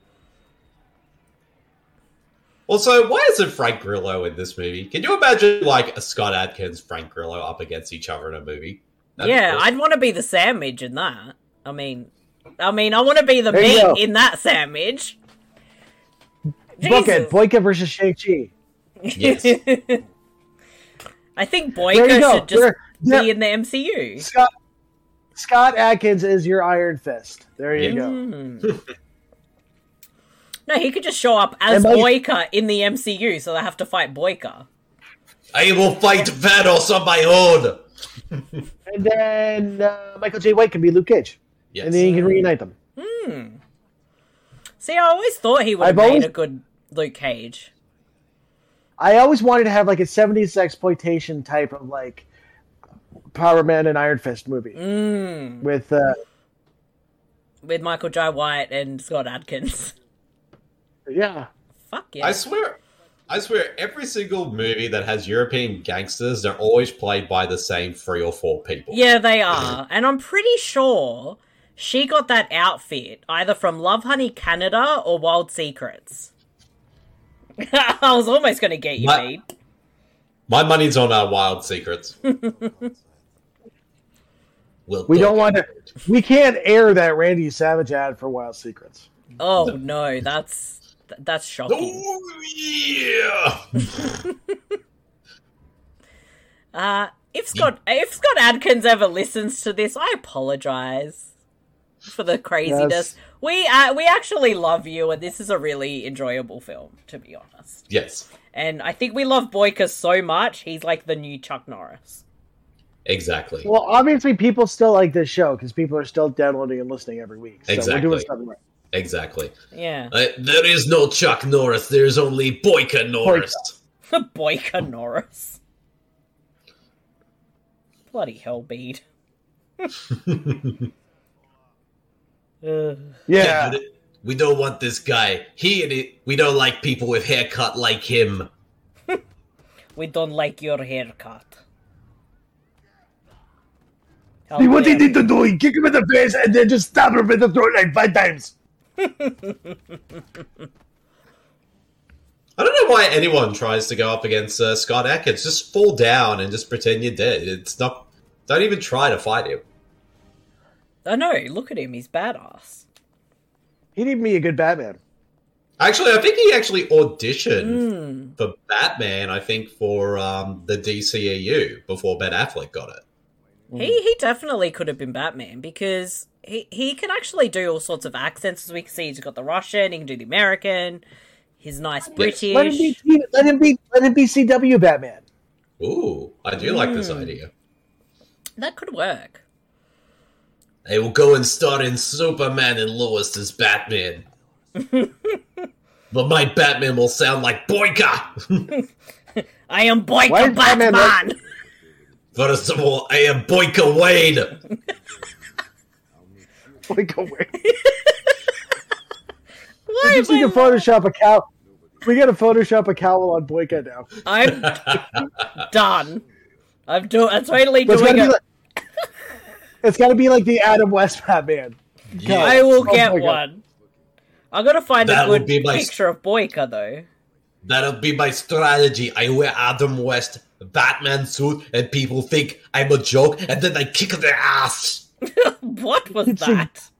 Also, why isn't Frank Grillo in this movie? Can you imagine, like, a Scott Adkins, Frank Grillo up against each other in a movie? That'd be Yeah, awesome. I'd want to be the sandwich in that. I mean, I mean, I want to be the There you meat go. in that sandwich. Book it. Jesus. Boyka versus Shang-Chi. Yes. I think There you Boyka go. should just There- there- be in the M C U. Scott Scott Adkins is your Iron Fist. There you Yeah. go. Mm. No, he could just show up as And by- Boyka in the M C U, so they have to fight Boyka. I will fight Thanos on my own. And then uh, Michael J. White can be Luke Cage. Yes. And then you can reunite them. Hmm. See, I always thought he would have I've made always- a good Luke Cage. I always wanted to have like a seventies exploitation type of like Power Man and Iron Fist movie Mm. with uh, With Michael J. White and Scott Adkins. yeah. Fuck yeah. I swear, I swear, every single movie that has European gangsters, they're always played by the same three or four people. Yeah, they are. And I'm pretty sure she got that outfit either from Love Honey Canada or Wild Secrets. I was almost going to get you, My- beat. My money's on uh, Wild Secrets. We'll We don't talk want to. about it. We can't air that Randy Savage ad for Wild Secrets. Oh, no, that's th- that's shocking. Oh, yeah! Uh, if Scott if Scott Adkins ever listens to this, I apologize for the craziness. Yes. We uh, we actually love you, and this is a really enjoyable film, to be honest. Yes, And I think we love Boyka so much, he's like the new Chuck Norris. exactly. Well, obviously, people still like this show because people are still downloading and listening every week. So Exactly. we're doing something right. Exactly. Yeah. Uh, there is no Chuck Norris, there's only Boyka Norris. Boyka Norris. Bloody hell, Bede. Ugh. Yeah. We don't want this guy. He and it, we don't like people with haircut like him. We don't like your haircut. How See what he dare did to do? He kicked him in the face and then just stabbed him in the throat like five times. I don't know why anyone tries to go up against uh, Scott Adkins. Just fall down and just pretend you're dead. It's not. Don't even try to fight him. I know, look at him, he's badass. He'd even be a good Batman. Actually, I think he actually auditioned Mm. for Batman. I think for um, the D C E U before Ben Affleck got it. He he definitely could have been Batman because he, he can actually do all sorts of accents, as we can see. He's got the Russian, he can do the American, he's nice British. Let him be. Let him be. Let him be C W Batman. Ooh, I do like this Mm. idea. That could work. They will go and star in Superman and Lois as Batman. But my Batman will sound like Boyka! I am Boyka Why is Batman Batman! First of all, I am Boyka Wade. Boyka Wade. Why just need to Photoshop a cow. We gotta Photoshop a cowl on Boyka now. I'm done. I'm do- I'm totally But it's doing gotta it. be like- It's got to be like the Adam West Batman. Yeah. I will Oh get my God. one. I gotta find That a would good be my- picture of Boyka though. That'll be my strategy. I wear Adam West Batman suit, and people think I'm a joke, and then I kick their ass. What was that?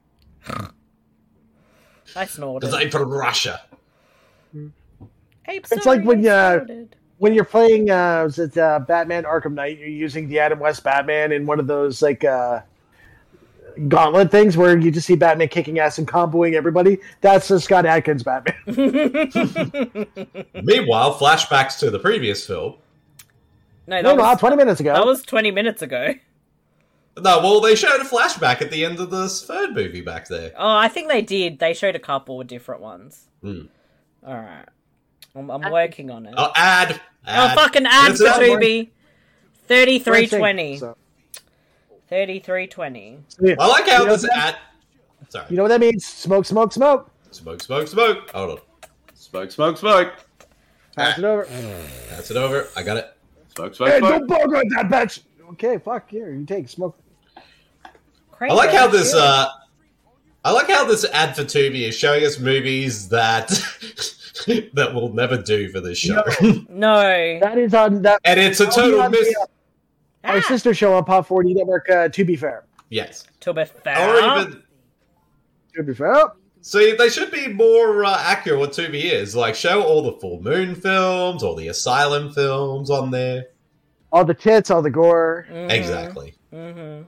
I snorted. Because I'm from Russia. Hey, It's like when you when you're playing uh, was it uh, Batman Arkham Knight, you're using the Adam West Batman in one of those like uh, gauntlet things where you just see Batman kicking ass and comboing everybody. That's the Scott Adkins Batman. Meanwhile, flashbacks to the previous film. No, that No, no, was, twenty minutes ago. that was twenty minutes ago. No, well, they showed a flashback at the end of the third movie back there. Oh, I think they did. They showed a couple of different ones. Hmm. Alright. I'm, I'm working on it. Oh, ad. Oh, ad. fucking ad It's for ad. Tubi. thirty-three First thing, twenty. so- thirty-three twenty. Yeah. I like how You know this what that- ad. Sorry. You know what that means? Smoke, smoke, smoke. Smoke, smoke, smoke. Hold on. Smoke, smoke, smoke. Pass it over. Pass it over. I got it. Smoke, smoke, Hey, smoke. don't bog on that bitch. Okay, fuck here. You take smoke. I like how this. Uh, I like how this ad for Tubi is showing us movies that that we'll never do for this show, No. That is on that. and it's a that'll be total on miss. the, uh, Our sister show on Pop forty Network. Uh, to be fair. Yes. To be fair. Or even. To be fair. See, they should be more uh, accurate what Tubi is. Like, show all the Full Moon films, all the Asylum films on there. All the tits, all the gore. Mhm. Exactly. Mm-hmm.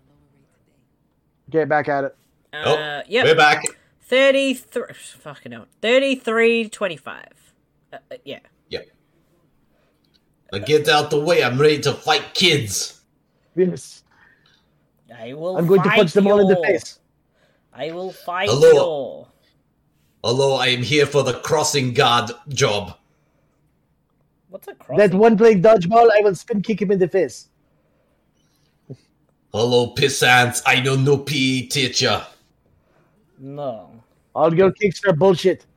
Get back at it. Uh, Oh, yep. we're back. thirty-three. Fucking hell. thirty-three twenty-five. Uh, uh, yeah. Yep. Now get out the way. I'm ready to fight kids. Yes. I will I'm going to fight punch them all in the you. face. I will fight Hello. you. Although I am here for the crossing guard job. What's a crossing? That one playing dodgeball, I will spin kick him in the face. Hello, pissants. I know no P E teacher. No. All your kicks are bullshit.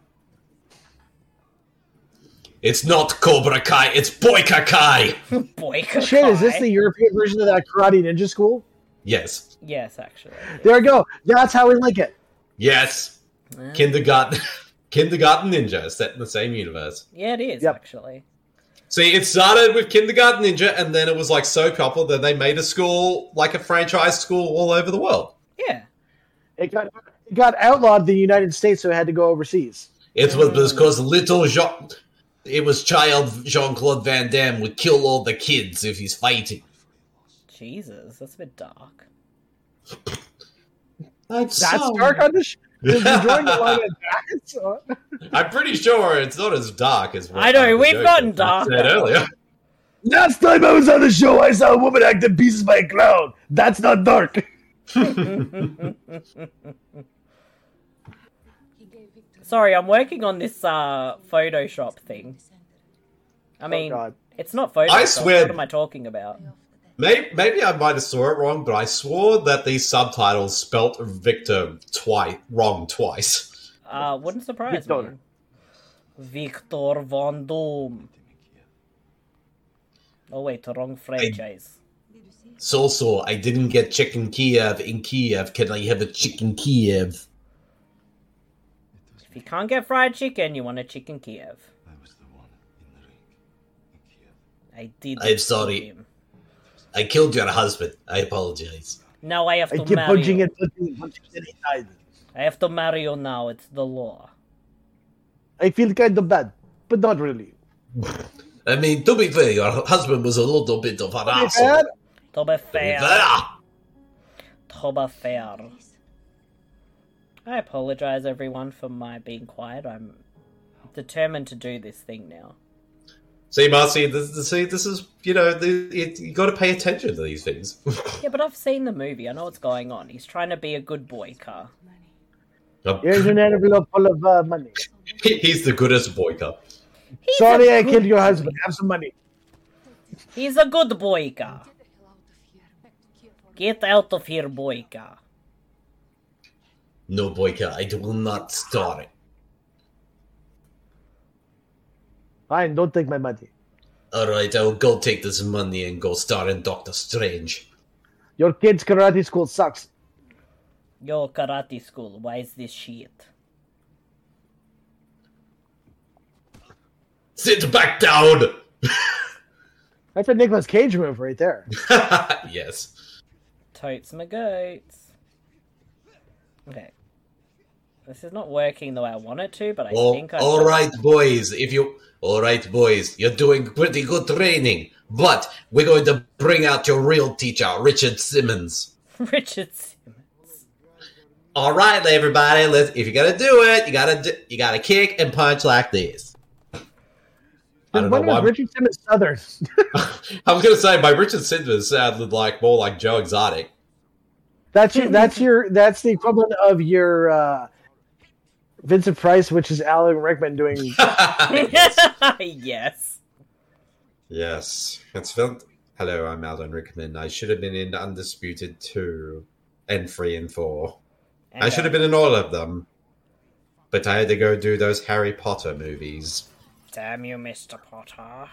It's not Cobra Kai. It's Boyka Kai. Boyka Shit, is this Kai. the European version of that Karate Ninja School? Yes. Yes, actually. There we go. That's how we like it. Yes. Yeah. Kindergarten. Kindergarten Ninja is set in the same universe. Yeah, it is, Yep. actually. See, it started with Kindergarten Ninja, and then it was like so popular that they made a school, like a franchise school, all over the world. Yeah. It got it got outlawed in the United States, so it had to go overseas. It was because little Jean, it was child Jean Claude Van Damme would kill all the kids if he's fighting. Jesus, that's a bit dark. That's, That's so- dark on the sh- You're drawing the line at that. So- I'm pretty sure it's not as dark as what I know, I was we've joking gotten about darker. said earlier. Last time I was on the show, I saw a woman acting pieces by a clown. That's not dark. Sorry, I'm working on this uh, Photoshop thing. I mean, God. it's not Photoshop. I swear- What am I talking about? Maybe, maybe I might have saw it wrong, but I swore that these subtitles spelt Victor twice wrong twice. Uh, wouldn't surprise me. Victor. Victor Von Doom. Oh wait, wrong franchise. So so, I didn't get chicken Kiev in Kiev. Can I have a chicken Kiev? If you can't get fried chicken, you want a chicken Kiev. I did. I'm sorry. him. I killed your husband. I apologize. Now I have I to keep marry punching you. and punching and punching and he died. I have to marry you now. It's the law. I feel kind of bad, but not really. I mean, to be fair, your husband was a little bit of an To be asshole. fair, To be fair. Ah! To be fair. I apologize, everyone, for my being quiet. I'm determined to do this thing now. See, Marcy, this, see, this is, you know, the, it, you got to pay attention to these things. Yeah, but I've seen the movie. I know what's going on. He's trying to be a good boy, Car. here's an envelope full of uh, money. He's the goodest boy cup. He's Sorry a I good killed your boy. husband. Have some money. He's a good boyka. Get out of here, boyka. No, Boyka, I will not start it. Fine, don't take my money. Alright, I will go take this money and go star in Doctor Strange. Your kid's karate school sucks. Yo, karate school, why is this shit? Sit back down! That's a Nicolas Cage move right there. Yes. Totes my goats. Okay. This is not working the way I want it to, but I Oh, think I all right, boys. If you, all right, boys, you're doing pretty good training. But we're going to bring out your real teacher, Richard Simmons. Richard Simmons. All right, everybody. Let's. If you're gonna do it, you gotta, do, you gotta kick and punch like this. I don't know When why. was Richard Simmons Southern? I was gonna say my Richard Simmons sounded like more like Joe Exotic. That's your. That's your. That's the equivalent of your uh, Vincent Price, which is Alan Rickman doing. Yes. Yes, it's felt. Hello, I'm Alan Rickman. I should have been in Undisputed two and three and four. And I should have been in all of them, but I had to go do those Harry Potter movies. Damn you, Mister Potter.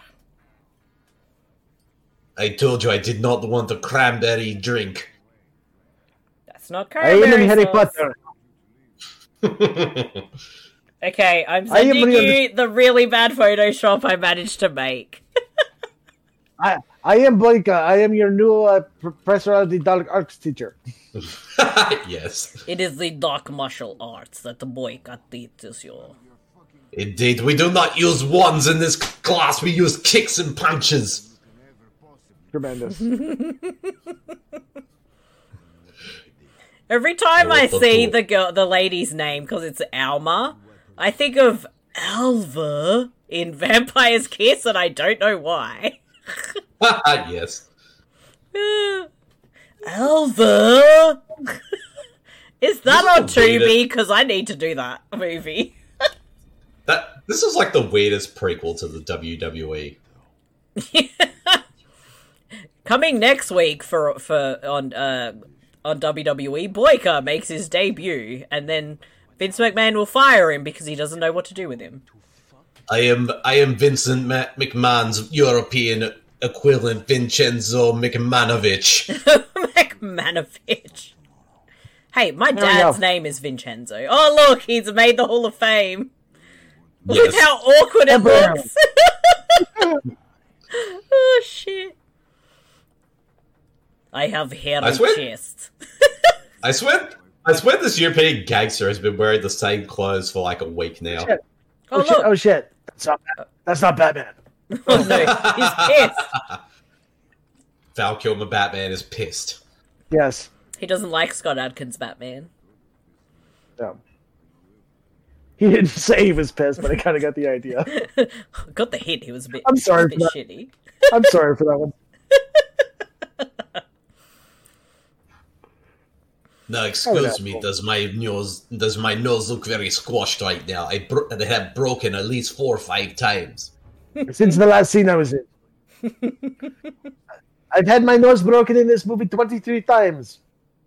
I told you I did not want a cranberry drink. That's not I am cranberry in Harry sauce. Potter. Okay, I'm I am sending really you the really bad Photoshop I managed to make. I I am Boyka. I am your new uh, professor of the dark arts teacher. Yes. It is the dark martial arts that the Boyka teaches you. Indeed, we do not use wands in this class. We use kicks and punches. Tremendous. Every time I What the see fuck? the girl, the lady's name, because it's Alma, I think of Alva in Vampire's Kiss, and I don't know why. Yes. Alva! Is that This is on the weirdest- Tubi? Because I need to do that movie. That this is like the weirdest prequel to the W W E. Coming next week for for on uh on W W E, Boyka makes his debut, and then Vince McMahon will fire him because he doesn't know what to do with him. I am I am Vincent Ma- McMahon's European equivalent, Vincenzo McManovich. McManovich. Hey, my There we dad's go. name is Vincenzo. Oh look, he's made the Hall of Fame. Look Yes. at how awkward it Emperor. looks. Oh shit. I have hair I and swear- chest. I swear, I swear, this European gangster has been wearing the same clothes for like a week now. Shit. Oh Oh, shit! look. Oh shit! That's not. That's not Batman. Oh no, he's pissed. Val Kilmer Batman is pissed. Yes. He doesn't like Scott Adkins Batman. No. He didn't say he was pissed, but I kind of got the idea. Got the hint, he was a bit, I'm sorry a bit for that. shitty. I'm sorry for that one. No, Oh, excuse that's me. cool. Does my nose does my nose look very squashed right now? I bro- they have broken at least four or five times. Since the last scene I was in, I've had my nose broken in this movie twenty-three times.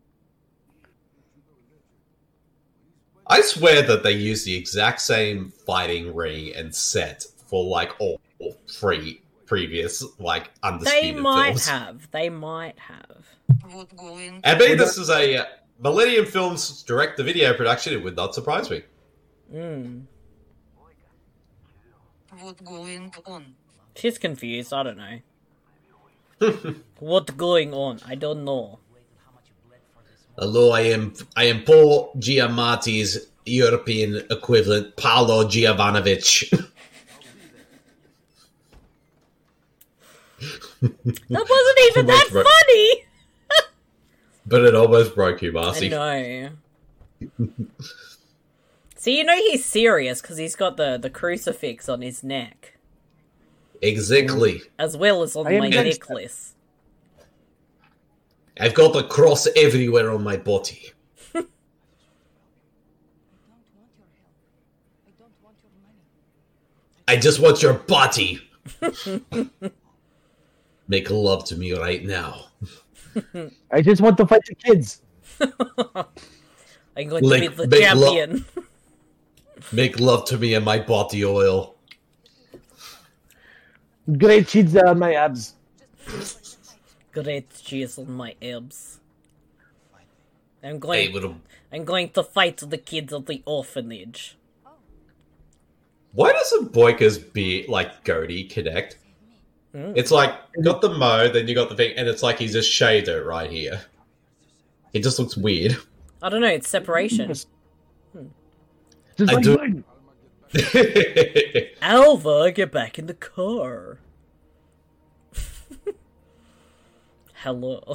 I swear that they use the exact same fighting ring and set for like all, all three previous like They undisputed might films. have. They might have. What going And being this is a uh, Millennium Films direct-to-video production, it would not surprise me. Mm. what going on? She's confused. I don't know. What's going on? I don't know. Hello, I am I am Paul Giamatti's European equivalent, Paolo Giovanovich. That wasn't even that Right. funny. But it almost broke you, I Marcy. know. See, you know he's serious because he's got the, the crucifix on his neck, Exactly. as well as on I am my against necklace. I've got a cross everywhere on my body. I just want your body. Make love to me right now. I just want to fight the kids. I'm going Like, to be the make champion. Lo- make love to me and my body oil. Great cheese on my abs. Great cheese on my abs. I'm going. Hey, little... I'm going to fight the kids of the orphanage. Why doesn't Boyka's be like goatee connect? Mm. It's like got the mo, then you got the thing, and it's like he's just shaved it right here. It just looks weird. I don't know. It's separation. Just I like do- mine. Alva, get back in the car. Hello.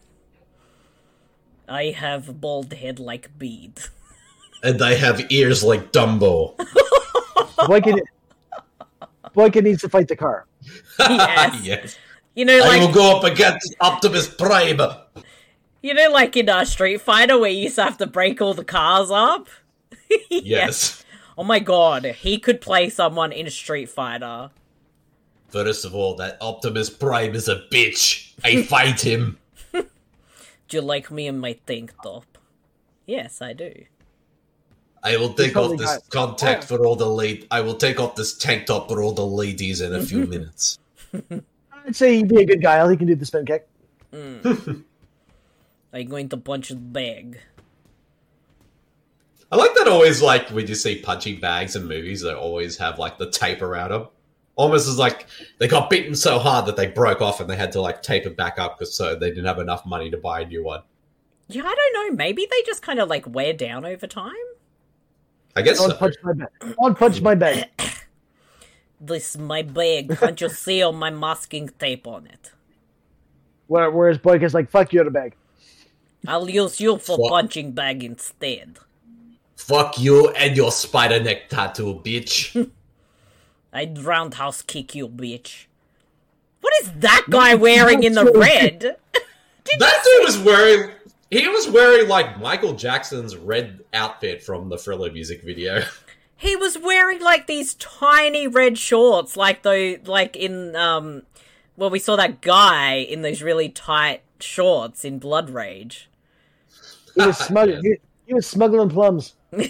I have bald head like Bede. And I have ears like Dumbo. Boyka, Boyka needs to fight the car. Yes. Yes. You know, I will like go up against Optimus Prime. you know, like in uh, Street Fighter, where you used to have to break all the cars up. Yes. Oh my god, he could play someone in Street Fighter. First of all, that Optimus Prime is a bitch. I fight him. Do you like me in my tank top? Yes, I do. I will take totally off this got- contact Oh. for all the late. I will take off this tank top for all the ladies in a few minutes. I'd say he'd be a good guy. He can do the spin kick. Mm. I'm going to punch his bag. I like that always, like, when you see punching bags in movies, they always have, like, the tape around them. Almost as, like, they got beaten so hard that they broke off and they had to, like, tape it back up because so they didn't have enough money to buy a new one. Yeah, I don't know. Maybe they just kind of like wear down over time. I guess Don't so. punch my bag. Don't punch my bag. This is my bag. Can't you see all my masking tape on it? Where- Whereas Boyka's like, fuck you, the bag. I'll use you for Fuck. punching bag instead. Fuck you and your spider neck tattoo, bitch. I'd roundhouse kick you, bitch. What is that guy wearing in the red? That dude was wearing... He was wearing, like, Michael Jackson's red outfit from the Thriller music video. He was wearing like these tiny red shorts, like though, like in um, well, we saw that guy in those really tight shorts in Blood Rage. He was smuggling. he, he was smuggling plums. I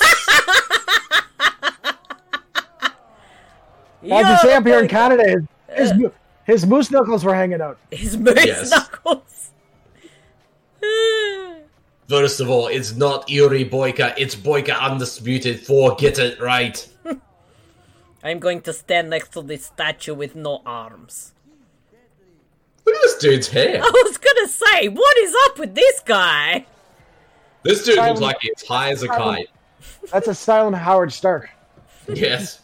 have to say, up here in Canada, his, his, his moose knuckles were hanging out. His moose Yes. knuckles. First of all, it's not Yuri Boyka, it's Boyka Undisputed four, get it right. I'm going to stand next to this statue with no arms. Look at this dude's hair. I was gonna say, what is up with this guy? This dude looks like he's high as a kite. That's a silent Howard Stark. Yes.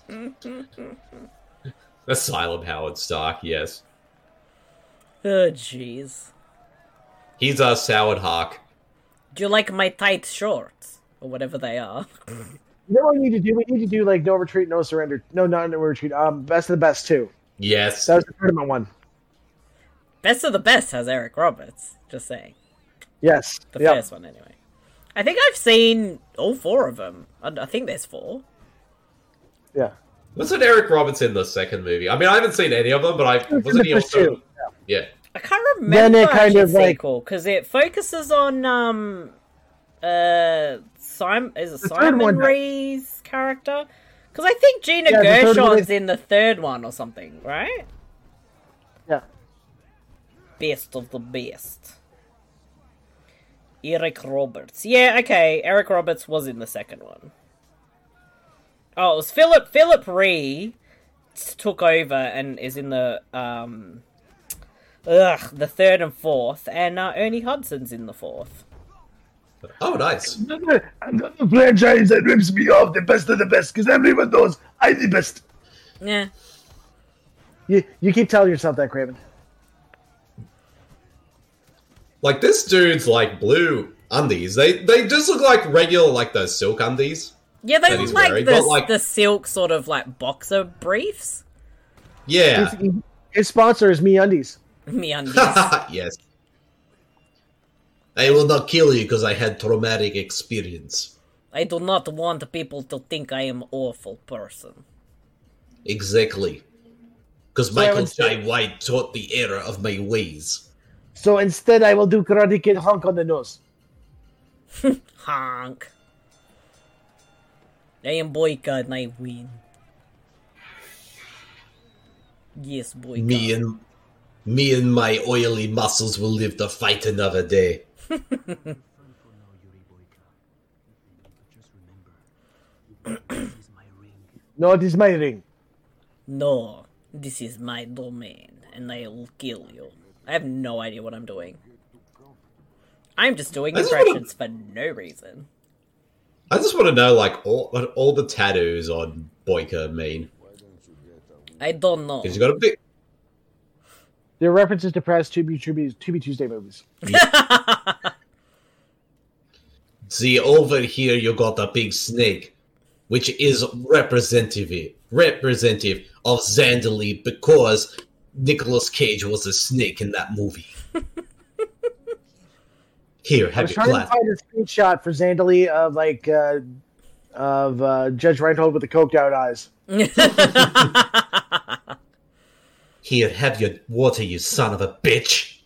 Asylum Howard Stark, yes. Oh, jeez. He's a Howard Hawk. Do you like my tight shorts? Or whatever they are. You know what we need to do? We need to do like no retreat, no surrender. No, not no retreat. Um, best of the best too. Yes. That was the tournament one. Best of the Best has Eric Roberts. Just saying. Yes. The Yep. first one, anyway. I think I've seen all four of them. I, I think there's four. Yeah. Wasn't Eric Roberts in the second movie? I mean, I haven't seen any of them, but I He was in wasn't the he first also? two. Yeah. I can't Then remember it kind his of, like- sequel because it focuses on um uh Simon is it The third Simon one- Ree's character? Because I think Gina Yeah, the third one Gershon's is- in the third one or something, right? Yeah. Best of the best. Eric Roberts. Yeah, okay. Eric Roberts was in the second one. Oh, it was Philip Philip Ree took over and is in the um ugh, the third and fourth, and uh, Ernie Hudson's in the fourth. Oh, nice. I'm not the franchise that rips me off the best of the best, because everyone knows I'm the best. Yeah. You you keep telling yourself that, Craven. Like, this dude's, like, blue undies. They they just look like regular, like, those silk undies. Yeah, they that look he's like wearing, the, but, like- the silk sort of like boxer briefs. Yeah. His, his sponsor is Me Undies. Me undies. Yes. I will not kill you because I had traumatic experience. I do not want people to think I am an awful person. Exactly. Because So I Michael would say- J. White taught the error of my ways. So instead, I will do Karate Kid honk on the nose. Honk. I am Boyka and I win. Yes, Boyka. Me and me and my oily muscles will live to fight another day. No, it is my ring. No, this is my domain, and I will kill you. I have no idea what I'm doing. I'm just doing I just impressions for no reason. I just want to know, like, all what all the tattoos on Boyka mean. I don't know. Because you got a big. They're references to past To Be, to Be, to Be Tuesday movies. See, over here you got a big snake, which is representative representative of Zandali because Nicolas Cage was a snake in that movie. Here, I have was your trying to glass. find a screenshot for Zandali of like uh, of uh, Judge Reinhold with the coked out eyes. Here, have your water, you son of a bitch.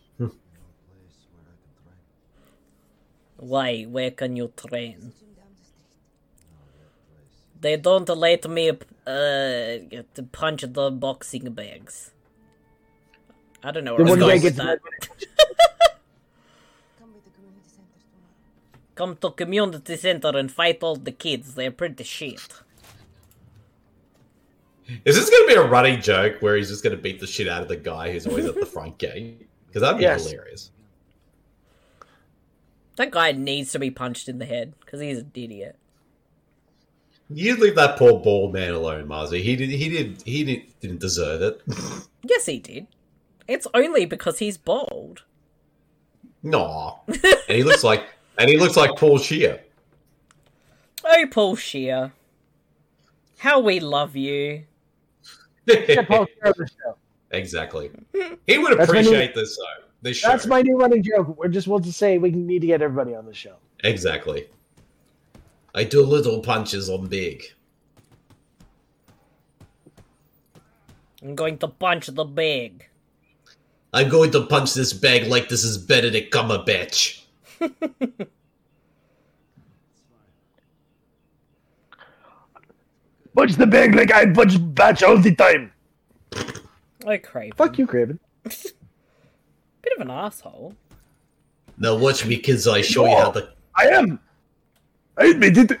Why? Where can you train? They don't let me uh, to punch the boxing bags. I don't know where The I was one guy going with gets that. Come to community center and fight all the kids. They're pretty shit. Is this going to be a running joke where he's just going to beat the shit out of the guy who's always at the front gate? Because that'd be Yes. hilarious. That guy needs to be punched in the head because he's an idiot. You leave that poor bald man alone, Marzi. He did. He did. He did, didn't deserve it. Yes, he did. It's only because he's bald. Nah. And he looks like. And he looks like Paul Shear. Oh, Paul Shear. How we love you. Get Paul Scheer on the show. Exactly. He would That's my appreciate new- this though. This show. That's my new running joke. We're just want to say we need to get everybody on the show. Exactly. I do little punches on big. I'm going to punch the bag. I'm going to punch this bag like this is Benedict Cumberbatch. Punch the bag like I punch Batch all the time. Oh, Craven. Fuck you, Craven. Bit of an asshole. Now watch me, kids. I show you how to. I am. I admit it.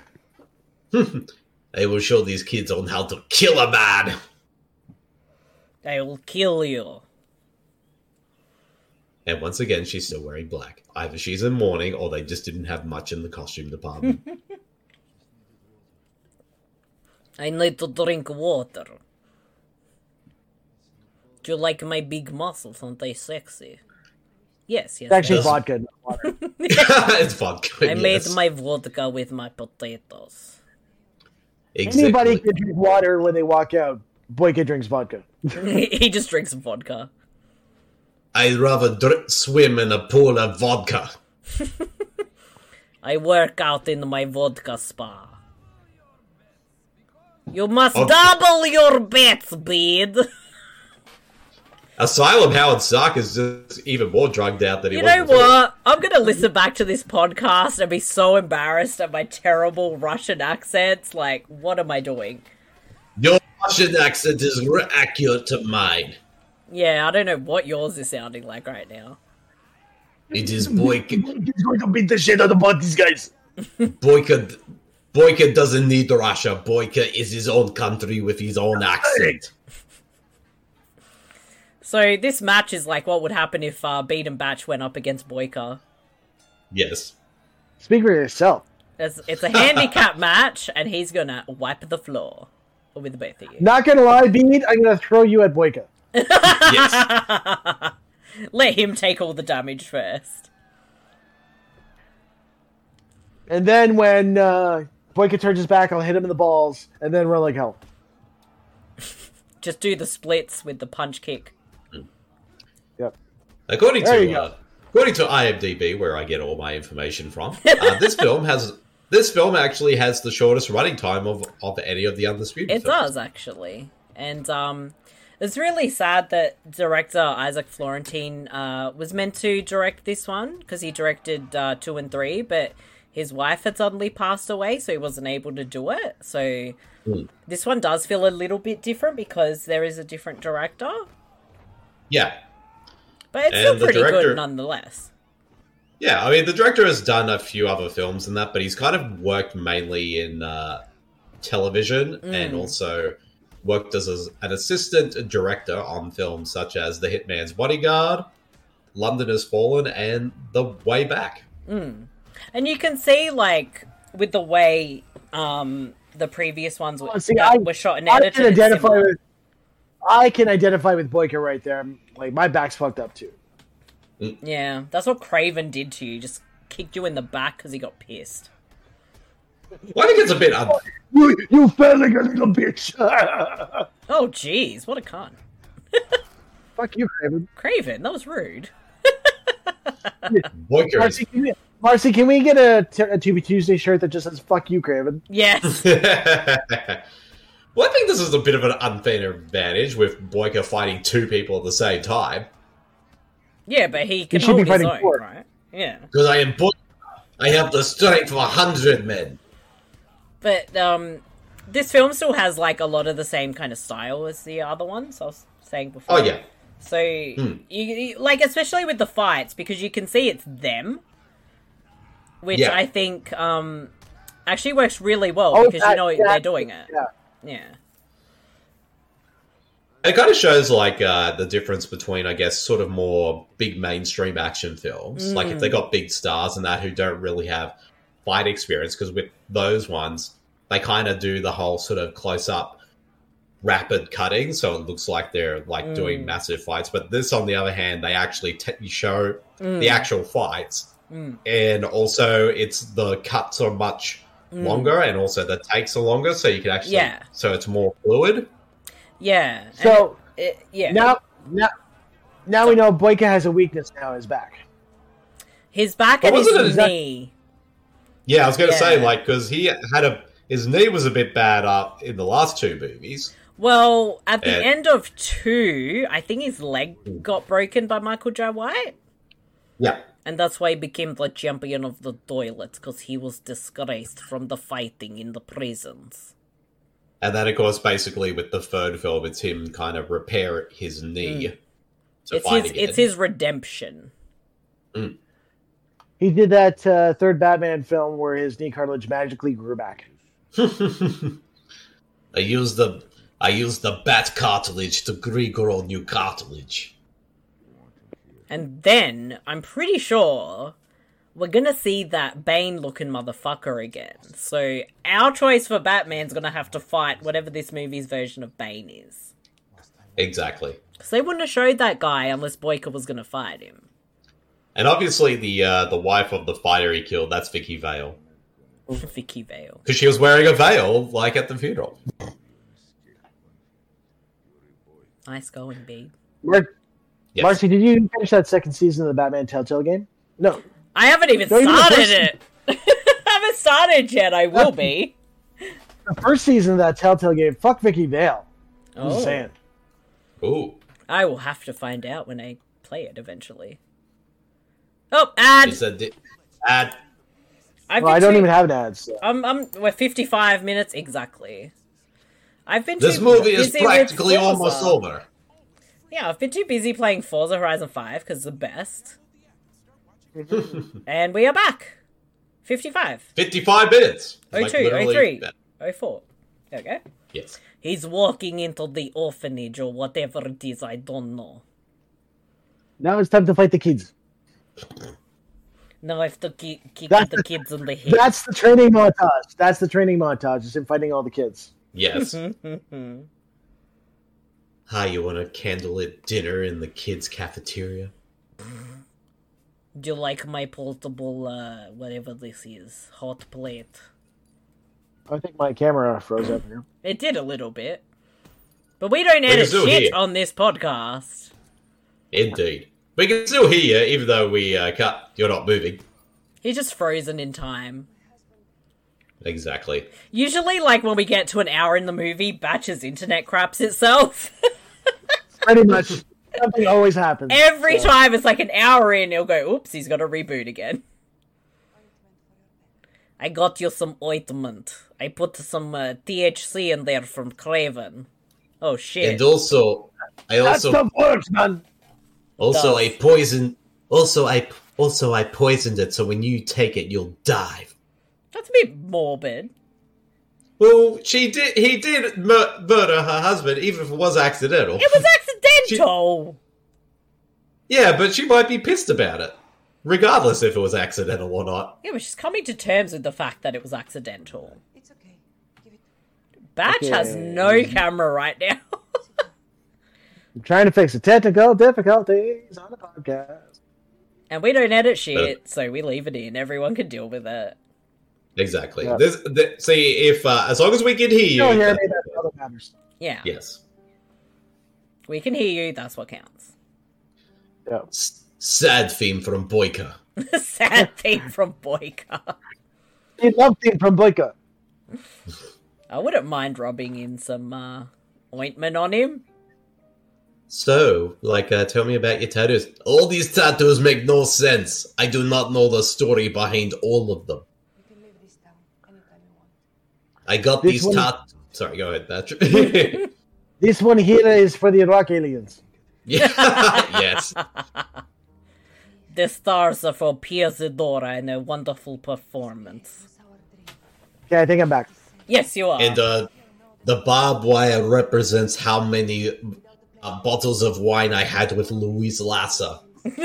I will show these kids on how to kill a man. I will kill you. And once again, she's still wearing black. Either she's in mourning, or they just didn't have much in the costume department. I need to drink water. Do you like my big muscles? Aren't they sexy? Yes, yes. It's actually yes. vodka, not water. It's vodka. I made yes. my vodka with my potatoes. Exactly. Anybody can drink water when they walk out. Boyka drinks vodka. He just drinks vodka. I'd rather dr- swim in a pool of vodka. I work out in my vodka spa. You must Oh. double your bets, bid. Asylum Howard Stark is just even more drugged out than he You was know before. what? I'm gonna listen back to this podcast and be so embarrassed at my terrible Russian accents. Like, what am I doing? Your Russian accent is re- accurate to mine. Yeah, I don't know what yours is sounding like right now. It is Boyka. He's going to beat the shit out of these guys. Boyka. Boyka doesn't need Russia. Boyka is his own country with his own accent. So this match is like what would happen if uh, Beat and Batch went up against Boyka. Yes. Speak for yourself. It's, it's a handicap match, and he's gonna wipe the floor with both of you. Not gonna lie, Bead, I'm gonna throw you at Boyka. Yes. Let him take all the damage first. And then when uh, Boyka turns his back, I'll hit him in the balls, and then run like hell. Just do the splits with the punch kick. Yep. According There to you go. uh, according to IMDb, where I get all my information from, uh, this film has this film actually has the shortest running time of, of any of the undisputed. It films. does, actually. And um, It's really sad that director Isaac Florentine uh, was meant to direct this one because he directed uh, two and three, but his wife had suddenly passed away, so he wasn't able to do it. So mm. this one does feel a little bit different because there is a different director. Yeah. But it's and still pretty director, good nonetheless. Yeah, I mean, the director has done a few other films and that, but he's kind of worked mainly in uh, television mm. and also worked as a, an assistant director on films such as The Hitman's Bodyguard, London Has Fallen, and The Way Back. Mm. And you can see, like, with the way um, the previous ones were, see, I, were shot and I edited. Can identify with, I can identify with Boyka right there. Like, my back's fucked up, too. Mm. Yeah, that's what Craven did to you. Just kicked you in the back because he got pissed. Well, I think it's a bit... Un- you, you felt like a little bitch. Oh, jeez, what a con. Fuck you, Craven. Craven, that was rude. Marcy, can we, Marcy, can we get a, a T V Tuesday shirt that just says "Fuck you, Craven"? Yes. Well, I think this is a bit of an unfair advantage with Boyka fighting two people at the same time. Yeah, but he can he hold his own, four. Right? Yeah. Because I am Boyka. I have the strength of a hundred men. But um, this film still has like a lot of the same kind of style as the other ones I was saying before. Oh yeah. So hmm. you, you like, especially with the fights, because you can see it's them, which yeah. I think um actually works really well oh, because that, you know that, they're doing it. Yeah. Yeah. It kind of shows like uh, the difference between, I guess, sort of more big mainstream action films, mm. like if they got big stars and that who don't really have fight experience, because with those ones they kind of do the whole sort of close up rapid cutting, so it looks like they're like mm. doing massive fights. But this, on the other hand, they actually t- show mm. the actual fights, mm. and also it's the cuts are much mm. longer, and also the takes are longer, so you can actually yeah. so it's more fluid. Yeah. So it, it, yeah. Now, now, now so, we know Boyka has a weakness now. His back. His back and his knee. Yeah, I was going to yeah. say like because he had a his knee was a bit bad up in the last two movies. Well, at the and... end of two, I think his leg got broken by Michael J. White. Yeah. And that's why he became the champion of the toilets, because he was disgraced from the fighting in the prisons. And then, of course, basically with the third film, it's him kind of repair his knee mm. to it's fight his, again. It's his redemption. Mm. He did that uh, third Batman film where his knee cartilage magically grew back. I used the I used the bat cartilage to regrow new cartilage. And then I'm pretty sure we're gonna see that Bane-looking motherfucker again. So our choice for Batman's gonna have to fight whatever this movie's version of Bane is. Exactly. Because they wouldn't have showed that guy unless Boyka was gonna fight him. And obviously the uh, the wife of the fighter he killed, that's Vicky Vale. Vicky Vale. Because she was wearing a veil, like at the funeral. Nice going, babe. Mar- yes. Marcy, did you finish that second season of the Batman Telltale game? No. I haven't even Don't started even it. I haven't started yet. I will be. The first season of that Telltale game, fuck Vicky Vale. I'm oh. just saying. Ooh. I will have to find out when I play it eventually. Oh, ad! It's a di- ad. I've well, I don't too- even have an ad. So. I'm, I'm, we're fifty-five minutes exactly. I've been This too movie is busy practically with Forza. almost over. Yeah, I've been too busy playing Forza Horizon five because it's the best. And we are back. fifty-five. fifty-five minutes. oh two, oh three, oh four. There we go. Yes. He's walking into the orphanage or whatever it is, I don't know. Now it's time to fight the kids. Now I have to keep, keep that's the, the kids in the head. That's the training montage. That's the training montage. It's him fighting all the kids. Yes. Hi, you want a candlelit dinner in the kids' cafeteria? Do you like my portable, uh, whatever this is, hot plate? I think my camera froze up here. It did a little bit. But we don't edit shit here. On this podcast. Indeed. We can still hear you, even though we uh, cut. You're not moving. He's just frozen in time. Exactly. Usually, like, when we get to an hour in the movie, Batch's internet craps itself. Pretty much. Something always happens. Every so. time it's like an hour in, he'll go, oops, he's got to reboot again. I got you some ointment. I put some uh, T H C in there from Craven. Oh, shit. And also, I also... That stuff works, man! Also, I poison... Also, I... Also, I poisoned it, so when you take it, you'll die. That's a bit morbid. Well, she did. He did mur- murder her husband, even if it was accidental. It was accidental! She... Yeah, but she might be pissed about it. Regardless if it was accidental or not. Yeah, but she's coming to terms with the fact that it was accidental. It's okay. Give it... Batch okay. has no camera right now. I'm trying to fix the technical difficulties on the podcast. And we don't edit shit, but... so we leave it in. Everyone can deal with it. Exactly. Yeah. This, this, see, if uh, as long as we can hear you... You'll hear me, that's all that matters. Yeah. Yes. We can hear you, that's what counts. Yeah. S- sad theme from Boyka. Sad theme from Boyka. I love theme from Boyka. I wouldn't mind rubbing in some uh, ointment on him. So, like, uh, tell me about your tattoos. All these tattoos make no sense. I do not know the story behind all of them. I got this these one... tattoos. Sorry, go ahead, Patrick. This one here is for the Iraq aliens. Yeah. Yes. The stars are for Pia Zadora and a wonderful performance. Okay, I think I'm back. Yes, you are. And uh, the barbed wire represents how many uh, bottles of wine I had with Louise Lasser.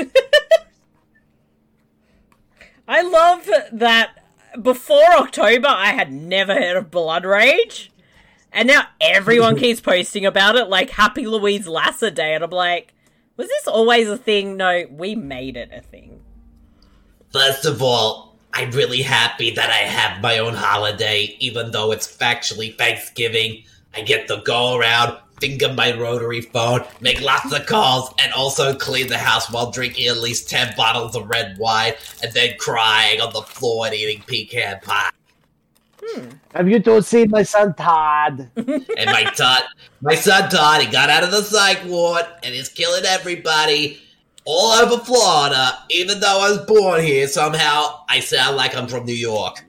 I love that before October I had never heard of Blood Rage. And now everyone keeps posting about it, like Happy Louise Lasser Day, and I'm like, was this always a thing? No, we made it a thing. First of all, I'm really happy that I have my own holiday, even though it's factually Thanksgiving. I get to go around, finger my rotary phone, make lots of calls, and also clean the house while drinking at least ten bottles of red wine, and then crying on the floor and eating pecan pie. Hmm. Have you two seen my son Todd? And my Todd, my son Todd, he got out of the psych ward and is killing everybody all over Florida. Even though I was born here, somehow I sound like I'm from New York.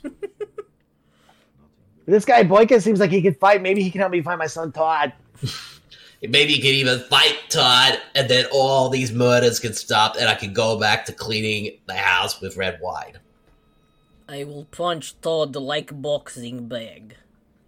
This guy Boyka seems like he can fight. Maybe he can help me find my son Todd. Maybe you can even fight Todd, and then all these murders can stop, and I can go back to cleaning the house with red wine. I will punch Todd like boxing bag.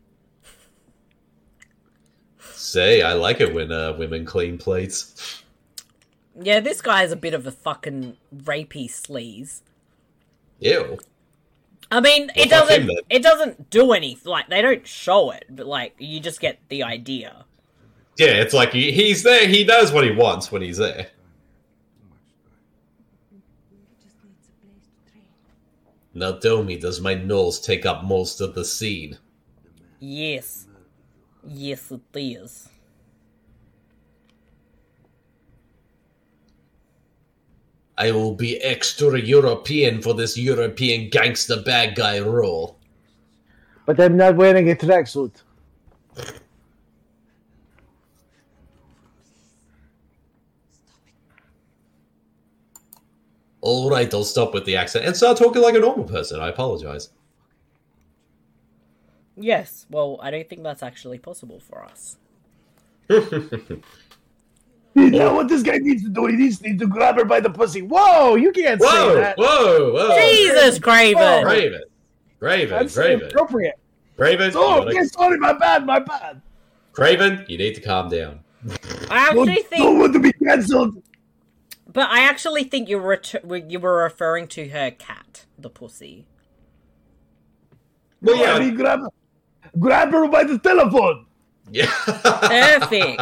Say, I like it when uh, women clean plates. Yeah, this guy is a bit of a fucking rapey sleaze. Ew. I mean, it well, doesn't it doesn't do anything. Like, they don't show it, but, like, you just get the idea. Yeah, it's like he, he's there, he knows what he wants when he's there. Now tell me, does my nose take up most of the scene? Yes. Yes, it is. I will be extra European for this European gangster bad guy role. But I'm not wearing a tracksuit. Alright, I'll stop with the accent and start talking like a normal person. I apologize. Yes, well, I don't think that's actually possible for us. You know what this guy needs to do? He needs to grab her by the pussy. Whoa, you can't whoa, say that. Whoa, whoa. Jesus, Craven. Craven. Craven, That's Craven. inappropriate. Craven. Oh, gotta... okay, sorry, my bad, my bad. Craven, you need to calm down. I actually don't, think... don't want to be cancelled. But I actually think you were, ret- you were referring to her cat, the pussy. Well, no, yeah. I mean, grab, grab her by the telephone. Yeah. Perfect.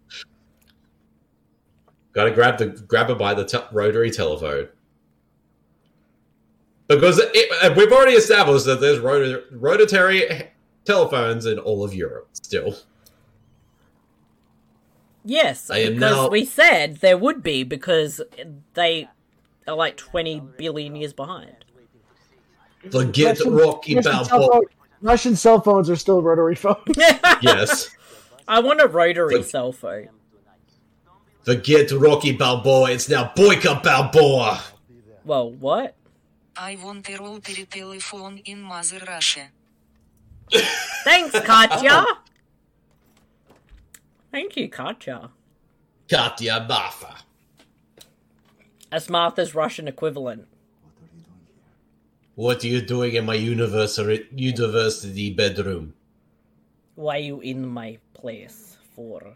Gotta grab the grab her by the te- rotary telephone. Because it, we've already established that there's rot- rotary telephones in all of Europe still. Yes, I am because now... we said there would be, because they are like twenty billion years behind. Forget Russian, Rocky Russian Balboa. cell phone, Russian cell phones are still rotary phones. Yes. I want a rotary Like, cell phone. Forget Rocky Balboa. It's now Boyka Balboa. Well, what? I want a rotary telephone in Mother Russia. Thanks, Katya. Thank you, Katya. Katya Martha. That's Martha's Russian equivalent. What are you doing in my university university bedroom? Why are you in my place for?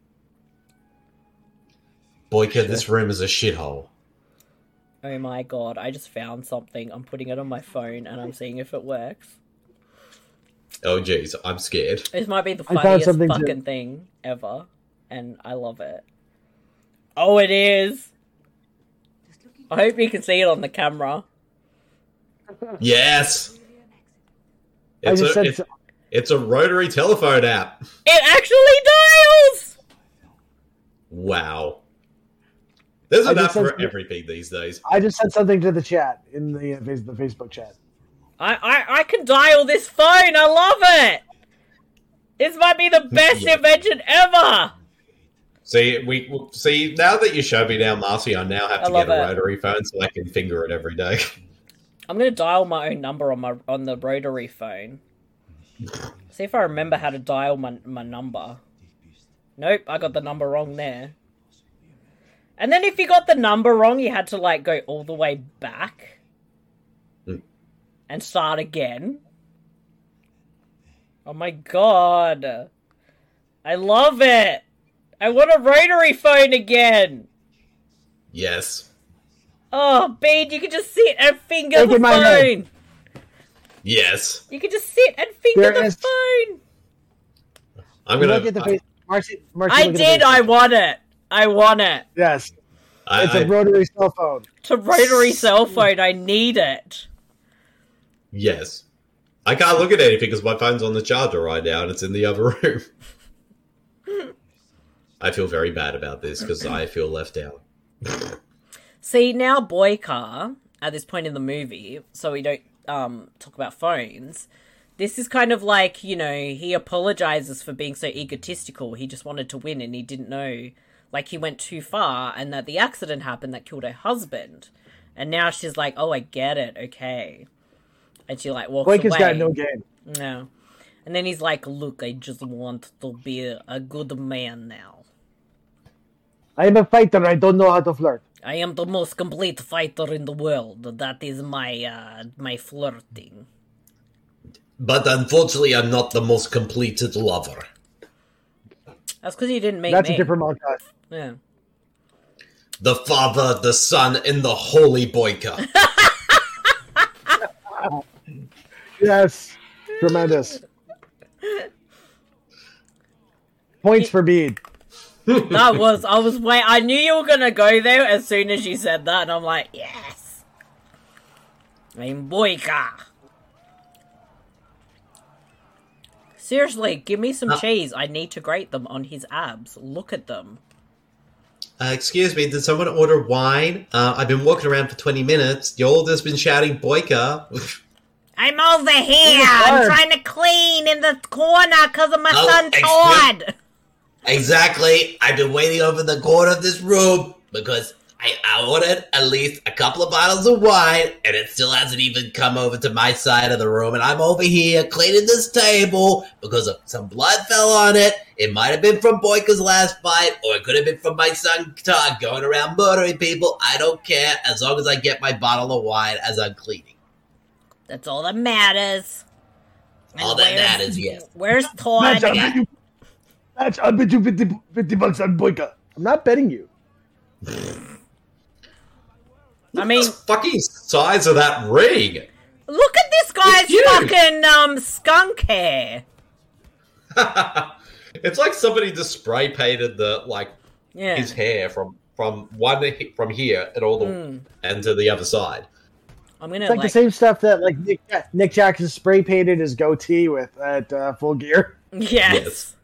Boyka, this room is a shithole. Oh my god, I just found something. I'm putting it on my phone and I'm seeing if it works. Oh jeez, I'm scared. This might be the I found funniest something fucking too. thing ever. And I love it. Oh, it is! I hope you can see it on the camera. Yes! I It's just a, said it's, so- it's a rotary telephone app. It actually dials! Wow. There's I an just app for said- everything these days. I just sent something to the chat in the uh, face- the Facebook chat. I, I, I can dial this phone! I love it! This might be the best Yeah. invention ever! See, we see now that you showed me now, Marcy, I now have I to love get a it. rotary phone so I can finger it every day. I'm gonna dial my own number on my on the rotary phone. See if I remember how to dial my my number. Nope, I got the number wrong there. And then if you got the number wrong, you had to like go all the way back Hmm. and start again. Oh my god. I love it. I want a rotary phone again. Yes. Oh, Bede, you can just sit and finger Take the in my head. phone. Yes. You can just sit and finger There the is- phone. I'm You gonna. look at the face. Marcy, Marcy, I look at the did. Facebook I chat. want it. I want it. Yes, I, it's a I- rotary cell phone. It's a rotary cell phone. I need it. yes. I can't look at anything because my phone's on the charger right now and it's in the other room. I feel very bad about this because I feel left out. See, now Boyka, at this point in the movie, so we don't um talk about phones, this is kind of like, you know, he apologizes for being so egotistical. He just wanted to win and he didn't know, like, he went too far and that the accident happened that killed her husband. And now she's like, oh, I get it, okay. And she, like, walks Boyka's away. got no game. No. And then he's like, look, I just want to be a, a good man now. I am a fighter. I don't know how to flirt. I am the most complete fighter in the world. That is my, uh, my flirting. But unfortunately, I'm not the most completed lover. That's because you didn't make That's me. a different montage. Yeah. The Father, the Son, and the Holy Boyka. Yes, tremendous. Points for Bede. That was, I was, wait, I knew you were gonna go there as soon as you said that, and I'm like, yes! I'm Boyka! Seriously, give me some Uh. cheese. I need to grate them on his abs. Look at them. Uh, excuse me, did someone order wine? Uh, I've been walking around for twenty minutes. You all just been shouting Boyka. I'm over here! I'm trying to clean in the corner because of my Oh, son excuse- Todd! Exactly. I've been waiting over the corner of this room because I, I ordered at least a couple of bottles of wine and it still hasn't even come over to my side of the room. And I'm over here cleaning this table because of some blood fell on it. It might have been from Boyka's last fight or it could have been from my son Todd going around murdering people. I don't care as long as I get my bottle of wine as I'm cleaning. That's all that matters. And All that where's- matters, yes. Where's Todd? Match, I'll bet you, match, I'll bet you fifty, fifty bucks on Boyka. I'm not betting you. I mean, the fucking size of that ring. look at this guy's It's huge. fucking um skunk hair. It's like somebody just spray painted the like Yeah. his hair from from one from here and all the Mm. and to the other side. I'm gonna It's like, like, the same stuff that like Nick, Nick Jackson spray painted his goatee with at uh, Full Gear. yes.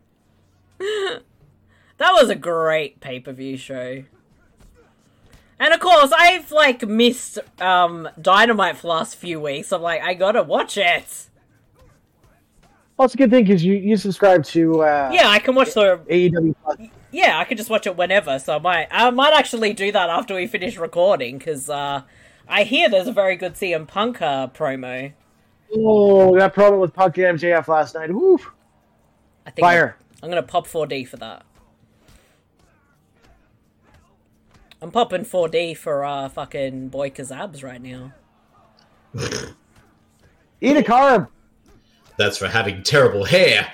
That was a great pay per view show. And of course, I've like missed um Dynamite for the last few weeks. I'm like, I gotta watch it. Well, it's a good thing because you, you subscribe to uh, Yeah, I can watch the A E W Plus. Yeah, I could just watch it whenever, so I might, I might actually do that after we finish recording, because uh, I hear there's a very good C M Punk uh, promo. Oh, that promo with Punk and M J F last night. Woo! I think Fire. I'm, I'm going to pop four D for that. I'm popping four D for uh, fucking Boyka's abs right now. Eat a carb. That's for having terrible hair.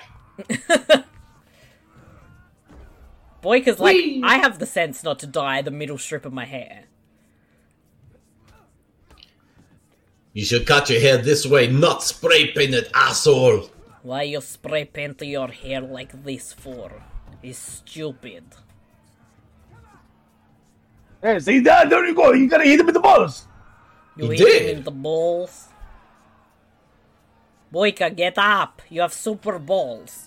Boyka's like, Whee! I have the sense not to dye the middle strip of my hair. You should cut your hair this way, not spray paint it, asshole. Why you spray paint your hair like this for? Is stupid. Hey, see that? There you go. You gotta hit him in the balls. You He hit did. him in the balls. Boyka, get up. You have super balls.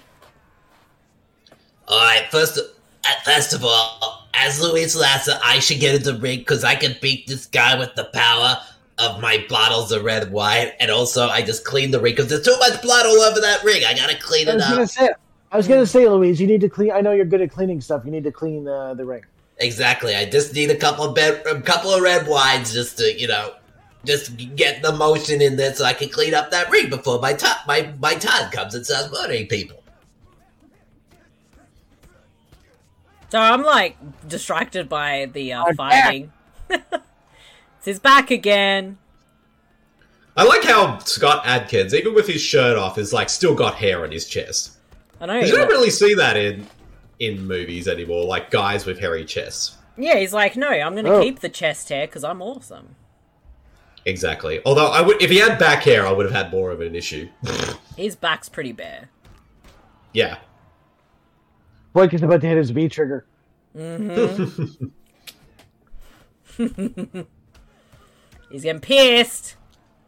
Alright, first, uh, first of all, as Luis Lasser, I should get in the ring because I can beat this guy with the power of my bottles of red wine, and also I just clean the ring because there's too much blood all over that ring. I gotta clean I it was gonna up. say, I was gonna say, Louise, you need to clean. I know you're good at cleaning stuff. You need to clean uh, the ring. Exactly. I just need a couple of bed, a couple of red wines just to, you know, just get the motion in there so I can clean up that ring before my time my my time comes and starts murdering people. So I'm like distracted by the uh, I'm fighting. He's back again. I like how Scott Adkins, even with his shirt off, is like still got hair on his chest. I know. You don't really see that in in movies anymore, like guys with hairy chests. Yeah, he's like, no, I'm gonna Oh. keep the chest hair because I'm awesome. Exactly. Although I would, if he had back hair, I would have had more of an issue. His back's pretty bare. Yeah. Blake is about to hit his V trigger. Mm-hmm. He's getting pissed.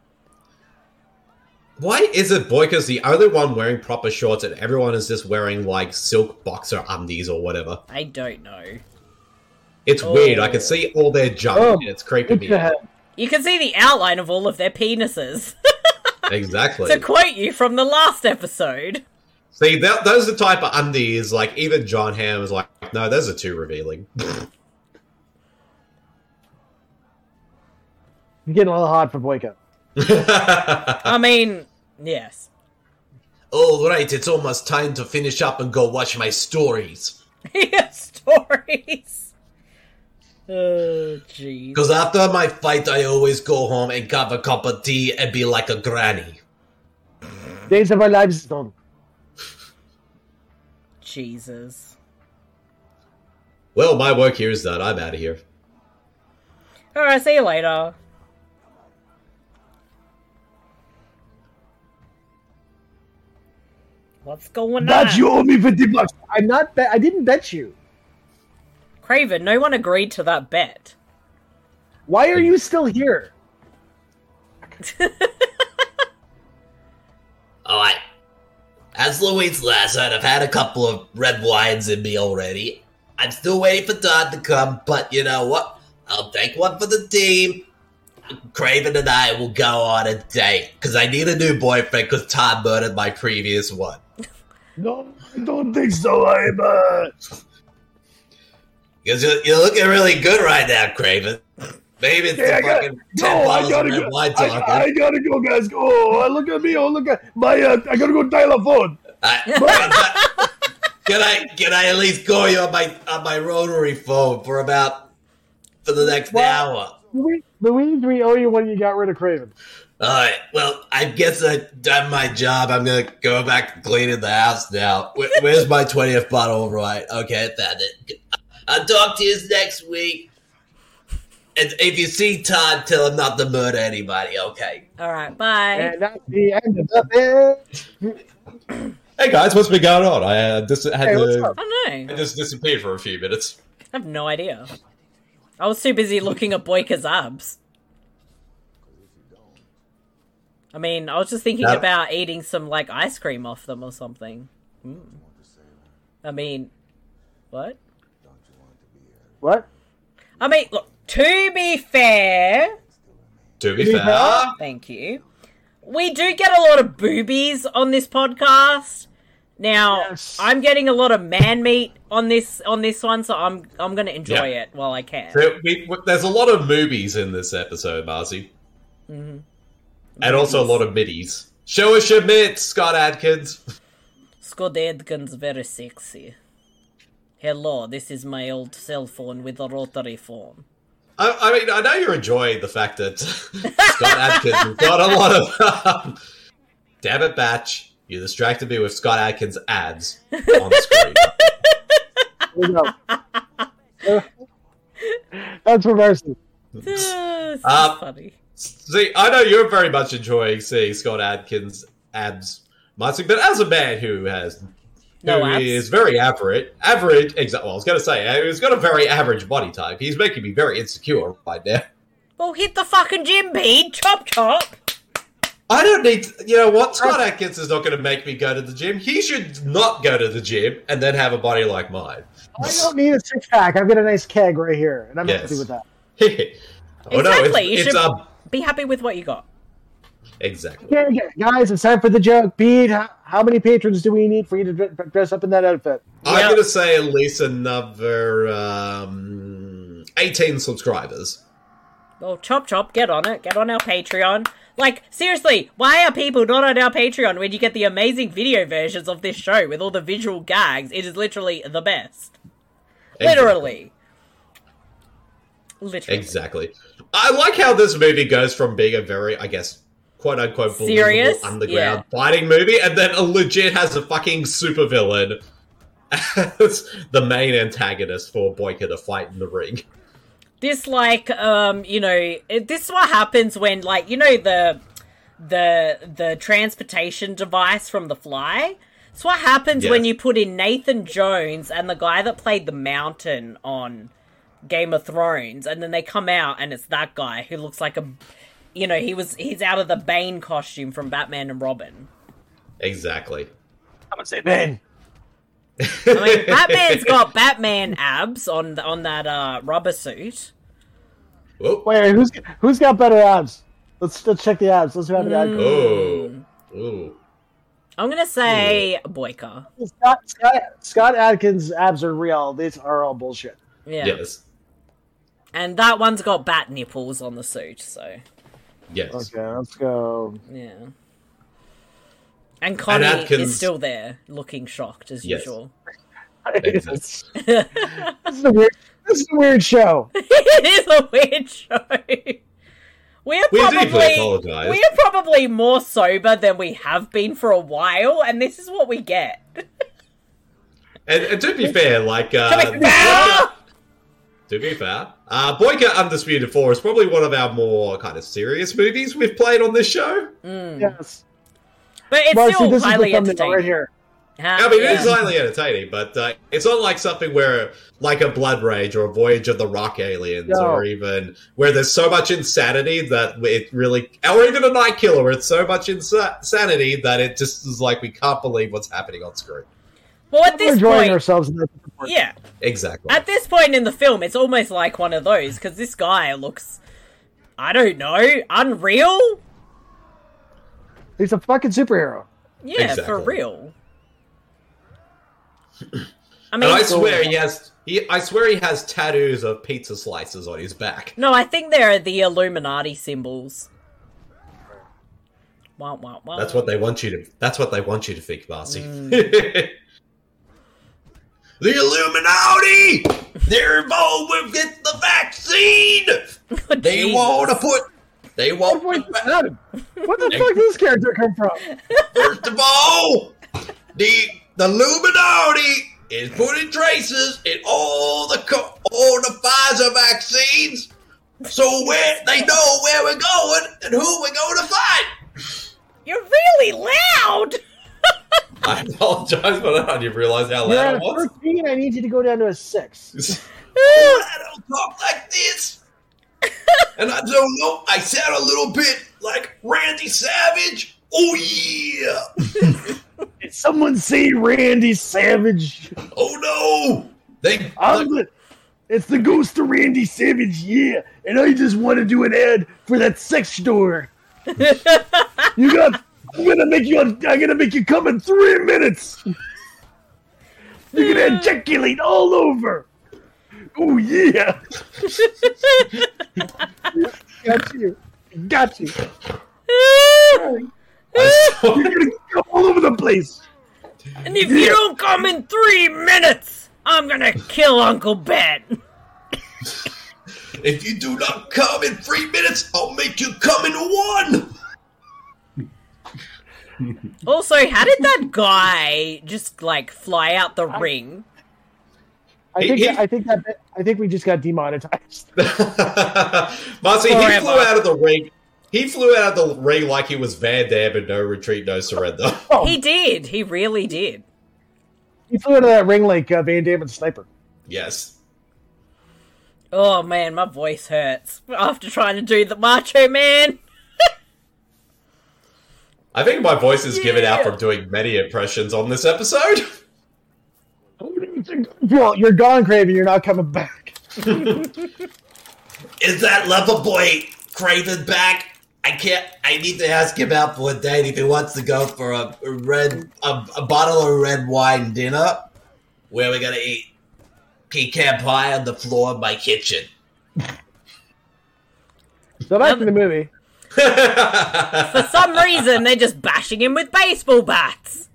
Why is it Boyka's the only one wearing proper shorts and everyone is just wearing like silk boxer undies or whatever? I don't know. It's Oh. weird. I can see all their junk Oh, and it's creeping What me the out. heck? You can see the outline of all of their penises. Exactly. To quote you from the last episode. See, that, those are the type of undies, like, even John Hamm was like, no, those are too revealing. You're getting a little hot for Boyka. I mean, yes. All right, it's almost time to finish up and go watch my stories. Yes, stories. Oh, jeez. Because after my fight, I always go home and have a cup of tea and be like a granny. Days of our lives is done. Jesus. Well, my work here is done. I'm out of here. Alright, see you later. What's going But on? you owe me fifty bucks. I'm not. Bet- I didn't bet you. Craven, no one agreed to that bet. Why are you still here? Alright. As Luis last said, I've had a couple of red wines in me already. I'm still waiting for Todd to come, but you know what? I'll take one for the team. Craven and I will go on a date, because I need a new boyfriend because Todd murdered my previous one. No, I don't think so. I'm. Uh... Because you're, you're looking really good right now, Craven. Maybe it's Yeah, I the got- fucking ten No, I bottles of gotta red go. wine I, talking. I gotta go, guys. Oh, look at me. Oh, look at my. Uh, I gotta go dial a phone. I- can I can I at least call you on my on my rotary phone for about for the next Well- hour? Louise, Louise, we owe you when you got rid of Craven. All right. Well, I guess I've done my job. I'm gonna go back to cleaning the house now. Where, where's my twentieth bottle of wine? Okay, I found it. I'll talk to you next week. And if you see Todd, tell him not to murder anybody. Okay. Alright, bye. And that's the end of the bit. Hey guys, what's been going on? I uh, just had Hey, what's to. up? I I don't know. just disappeared for a few minutes. I have no idea. I was too busy looking at Boyka's abs. I mean, I was just thinking That- about eating some, like, ice cream off them or something. Mm. I mean, what? What? I mean, look, to be fair, To be To be fair, fair? thank you, we do get a lot of boobies on this podcast. Now, Yes. I'm getting a lot of man meat on this on this one, so I'm I'm going to enjoy Yeah. it while I can. There, we, there's a lot of movies in this episode, Marcy. Mm-hmm. And also a lot of middies. Show us your mitts, Scott Adkins. Scott Adkins very sexy. Hello, this is my old cell phone with a rotary phone. I, I mean, I know you're enjoying the fact that Scott Adkins has got a lot of... Um, damn it, Batch. You distracted me with Scott Adkins ads on screen. That's reversing. This is Uh, funny. See, I know you're very much enjoying seeing Scott Adkins ads, Marcy, but as a man who has... No who abs. is very average, average, exactly, well, I was going to say, he's got a very average body type. He's making me very insecure right now. Well, hit the fucking gym, Pete. Chop chop. I don't need to, you know what? Scott Adkins is not going to make me go to the gym. He should not go to the gym and then have a body like mine. I don't need a six pack. I've got a nice keg right here, and I'm Yes. happy with that. oh, Exactly. no, You it's, should it's um, be happy with what you got. exactly. Okay, okay, guys, it's time for the joke. Pete, how, how many patrons do we need for you to dr- dress up in that outfit? I'm Yeah. going to say at least another um, eighteen subscribers. Well, chop chop, get on it. Get on our Patreon. Like, seriously, why are people not on our Patreon when you get the amazing video versions of this show with all the visual gags? It is literally the best. Literally. Literally. Exactly. I like how this movie goes from being a very, I guess, quote unquote, believable Serious? underground fighting movie, and then a legit has a fucking supervillain as the main antagonist for Boyka to fight in the ring. This, like, um, you know, it, this is what happens when, like, you know, the the the transportation device from The Fly? It's what happens Yes. when you put in Nathan Jones and the guy that played the Mountain on Game of Thrones, and then they come out and it's that guy who looks like a, you know, he was he's out of the Bane costume from Batman and Robin. Exactly. I'm gonna say Ben. I mean, Batman's got Batman abs on the, on that uh, rubber suit. Whoa. Wait, who's who's got better abs? Let's let's check the abs. Let's have the abs. Oh. Ooh. I'm gonna say Boyka. Scott, Scott, Scott Adkins' abs are real. These are all bullshit. Yeah. Yes. And that one's got bat nipples on the suit, so Yes. Okay, let's go. yeah. And Connie And Atkins- is still there, looking shocked as Yes. usual. this, is a weird, this is a weird show. It is a weird show. We are We deeply probably apologise. we are probably more sober than we have been for a while, and this is what we get. And, and to be fair, like, uh, Coming back! to be fair, uh, Boyka Undisputed four is probably one of our more kind of serious movies we've played on this show. Mm. Yes. But it's Marcy, still this is the highly thumbnail entertaining. right here. Huh? I mean, Yeah. it is highly entertaining, but uh, it's not like something where, like a Blood Rage or a Voyage of the Rock Aliens, No. or even where there's so much insanity that it really, or even a Night Killer, where it's so much insa- insanity that it just is like we can't believe what's happening on screen. Well, at We're this enjoying point, ourselves in that report. yeah. Exactly. At this point in the film, it's almost like one of those, because this guy looks, I don't know, unreal? He's a fucking superhero. Yeah, Exactly. for real. I And mean, I swear he has, he, I swear he has tattoos of pizza slices on his back. no, I think they're the Illuminati symbols. Wah, wah, wah. That's what they want you to. That's what they want you to think, Marcy. Mm. The Illuminati! They're involved with getting the vaccine! They Jesus. want to put... They want Wait, to put... Adam, Where the fuck did this character come from? First of all, the, the Illuminati is putting traces in all the co- all the Pfizer vaccines, so where they know where we're going and who we're going to fight. You're really loud! I apologize for that. I didn't realize how You're loud at it a was. thirteen. I need you to go down to a six. Oh, I don't talk like this. And I don't know, I sound a little bit like Randy Savage. Oh, yeah. Did someone say Randy Savage? Oh, no. They, I'm look, the, it's the ghost of Randy Savage, yeah. And I just want to do an ad for that sex store. You got. I'm gonna make you. I'm gonna make you come in three minutes. You're gonna ejaculate all over. Oh yeah. Got you. Got you. You're gonna go all over the place. And if you don't come in three minutes, I'm gonna kill Uncle Ben. If you do not come in three minutes, I'll make you come in one. Also, how did that guy just like fly out the I, ring? I think. He, I think that. I think we just got demonetized. Marcy, he flew out of the ring. He flew out of the ring like he was Van Damme and no retreat, no surrender. Oh. He did. He really did. He flew out of that ring like uh, Van Damme and Sniper. Yes. Oh man, my voice hurts after trying to do the Macho Man. I think my voice is yeah. given out from doing many impressions on this episode. Well, you're gone, Craven. You're not coming back. Is that lover boy Craven back? I can't. I need to ask him out for a date if he wants to go for a, a red, a, a bottle of red wine dinner. Where we're gonna eat pecan pie on the floor of my kitchen. So back to the movie. For some reason, they're just bashing him with baseball bats.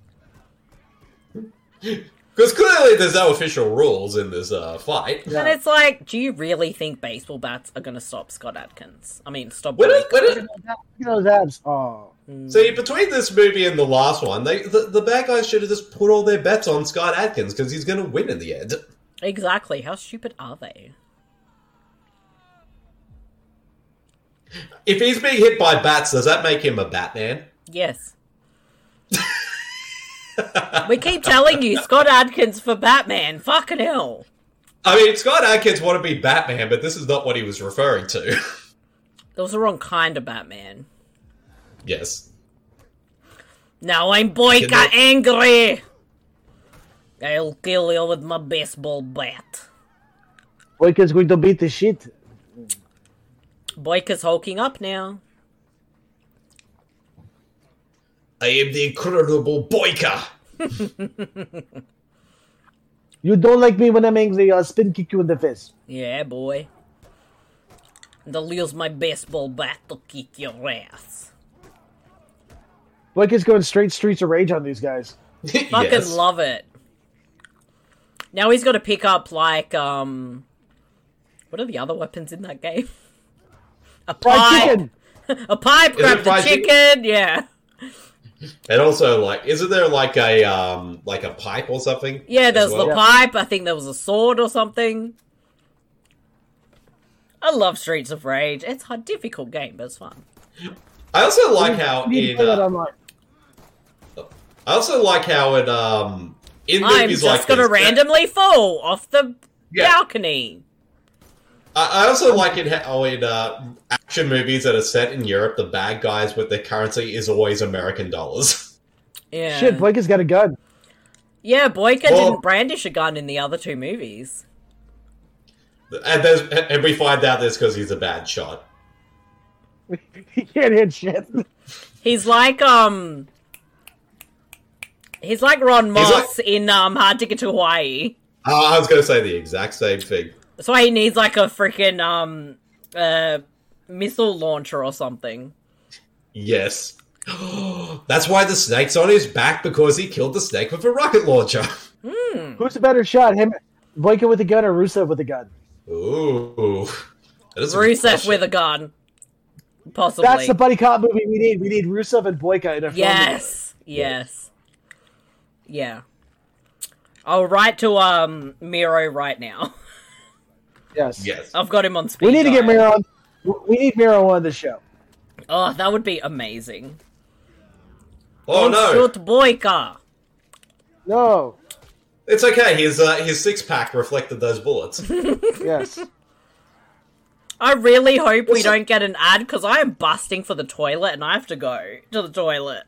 Because clearly there's no official rules in this uh, fight. Yeah. And it's like, do you really think baseball bats are going to stop Scott Adkins? I mean, stop... What is, what is, Look at those abs. Oh. See, between this movie and the last one, they the, the bad guys should have just put all their bets on Scott Adkins because he's going to win in the end. Exactly. How stupid are they? If he's being hit by bats, does that make him a Batman? Yes. We keep telling you, Scott Adkins for Batman. Fucking hell. I mean, Scott Adkins want to be Batman, but this is not what he was referring to. That was the wrong kind of Batman. Yes. Now I'm Boyka angry. I'll kill you with my baseball bat. Boyka's going to beat the shit. Boyka's hulking up now. I am the incredible Boyka. You don't like me when I'm angry, I'll spin kick you in the face. Yeah, boy. And I'll use my baseball bat to kick your ass. Boyka's going straight Streets of Rage on these guys. Fucking yes. Love it. Now he's got to pick up, like, um... what are the other weapons in that game? A pipe! A pipe, grab the chicken, chicken, yeah. And also, like, isn't there like a um like a pipe or something? Yeah, there's well? the yeah. pipe. I think there was a sword or something. I love Streets of Rage. It's a difficult game, but it's fun. I also like how in. Uh, I also like how in um in I'm movies just like gonna this, randomly that... fall off the yeah. balcony. I also like it how in uh, action movies that are set in Europe, the bad guys with their currency is always American dollars. Yeah. Shit, Boyka's got a gun. Yeah, Boyka well, didn't brandish a gun in the other two movies. And there's, and we find out this because he's a bad shot. He can't hit shit. He's like, um... He's like Ron Moss like, in um, Hard Ticket to Hawaii. Uh, I was going to say the exact same thing. That's why he needs like a freaking um, uh, missile launcher or something. Yes. That's why the snake's on his back, because he killed the snake with a rocket launcher. Mm. Who's a better shot, him, Boyka with a gun, or Rusev with a gun? Ooh. Rusev with a gun. Possibly. That's the buddy cop movie we need. We need Rusev and Boyka in a film. Yes. Yes. Yeah. I'll write to um Miro right now. Yes. Yes. I've got him on speed. We need to dial. get Miro on. We need Miro on the show. Oh, that would be amazing. Oh, Don't no. shoot Boyka. No. It's okay. His uh, his six pack reflected those bullets. Yes. I really hope we don't get an ad, because I am busting for the toilet and I have to go to the toilet.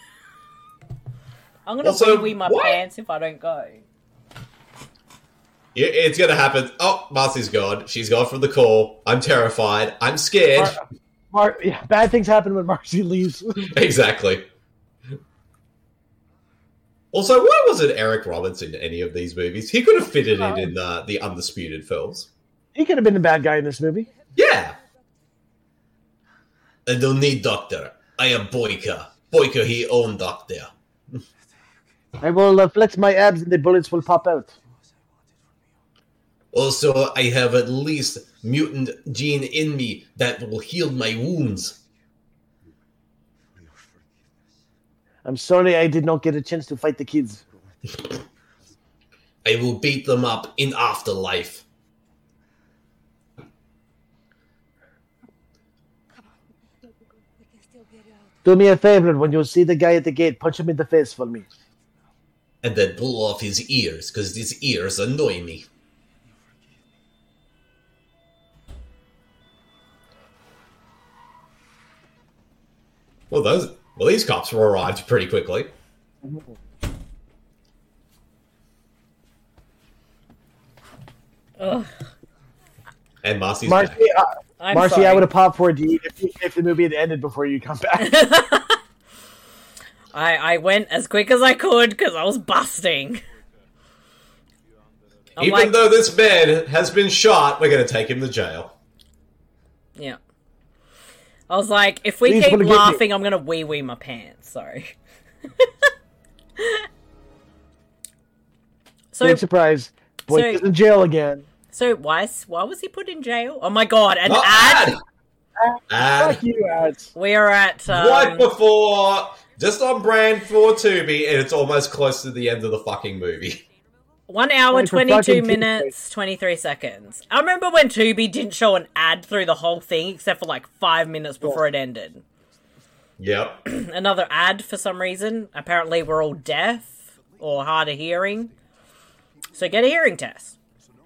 I'm going to wee-wee my what? pants if I don't go. Yeah, it's going to happen. Oh, Marcy's gone. She's gone from the call. I'm terrified. I'm scared. Mar- Mar- yeah, bad things happen when Marcy leaves. Exactly. Also, why wasn't Eric Roberts in any of these movies? He could have fitted in in the, the Undisputed films. He could have been the bad guy in this movie. Yeah. I don't need doctor. I am Boyka. Boyka, he own doctor. I will uh, flex my abs and the bullets will pop out. Also, I have at least mutant gene in me that will heal my wounds. I'm sorry I did not get a chance to fight the kids. I will beat them up in afterlife. Do me a favor, when you see the guy at the gate, punch him in the face for me. And then pull off his ears, because his ears annoy me. Well, those well, these cops were arrived pretty quickly. Ugh. And Marcy's Marcy, back. uh, I'm Marcy, sorry. I would have popped for a D if, if the movie had ended before you come back. I I went as quick as I could because I was busting. I'm Even like, though this man has been shot, we're going to take him to jail. yeah. I was like, if we Please keep wanna get laughing, I'm gonna wee wee my pants. Sorry. so, Big surprise. Boy so- is in jail again. so why s- why was he put in jail? Oh my god! An Oh, ad. ad! Ad. Fuck you, ads. We are at um, Right before, just on brand for Tubi, and it's almost close to the end of the fucking movie. one hour, Time for twenty-two fucking minutes, twenty-three seconds. I remember when Tubi didn't show an ad through the whole thing except for like five minutes before it ended. Yep. Another ad for some reason. Apparently, we're all deaf or hard of hearing. So get a hearing test.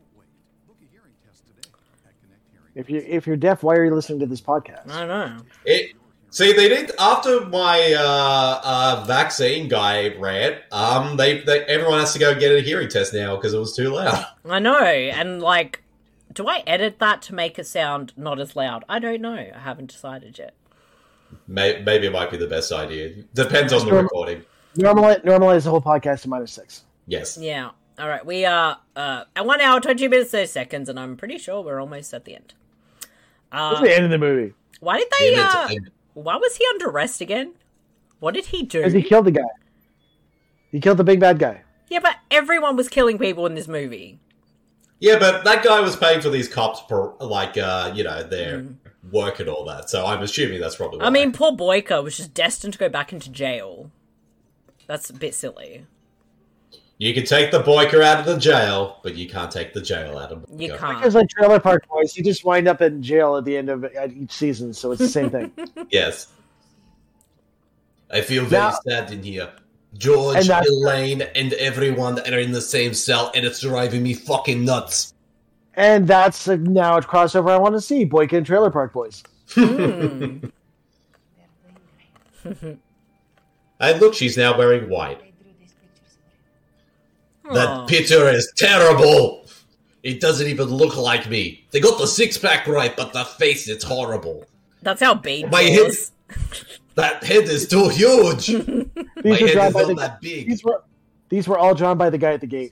If you if you're deaf, why are you listening to this podcast? I don't know. It. See, they did after my uh, uh, vaccine guy rant. Um, they, they everyone has to go get a hearing test now because it was too loud. I know, and like, do I edit that to make it sound not as loud? I don't know. I haven't decided yet. Maybe, maybe it might be the best idea. Depends on the recording. Normalize, normalize the whole podcast to minus six. Yes. Yeah. All right. We are uh, at one hour, twenty minutes, thirty seconds, and I'm pretty sure we're almost at the end. Uh, This is the end of the movie. why did they? Yeah, Uh, it's- why was he under arrest again? What did he do? Because he killed the guy. He killed the big bad guy. Yeah, but everyone was killing people in this movie. Yeah, but that guy was paying for these cops for, like, uh, you know, their work and all that. So I'm assuming that's probably why. I mean, poor Boyka was just destined to go back into jail. That's a bit silly. You can take the Boyka out of the jail, but you can't take the jail out of Boyka. You can't. Because like Trailer Park Boys, you just wind up in jail at the end of at each season, so it's the same thing. Yes. I feel very Now- sad in here. George, And that's- Elaine, and everyone are in the same cell, and it's driving me fucking nuts. And that's uh, now a crossover I want to see: Boyka and Trailer Park Boys. Mm. And look, she's now wearing white. Aw. That picture is terrible. It doesn't even look like me. They got the six pack right, but the face is horrible. That's how Bede My head, was. that head is too huge. My These were head drawn is by not the that big. These were these were all drawn by the guy at the gate.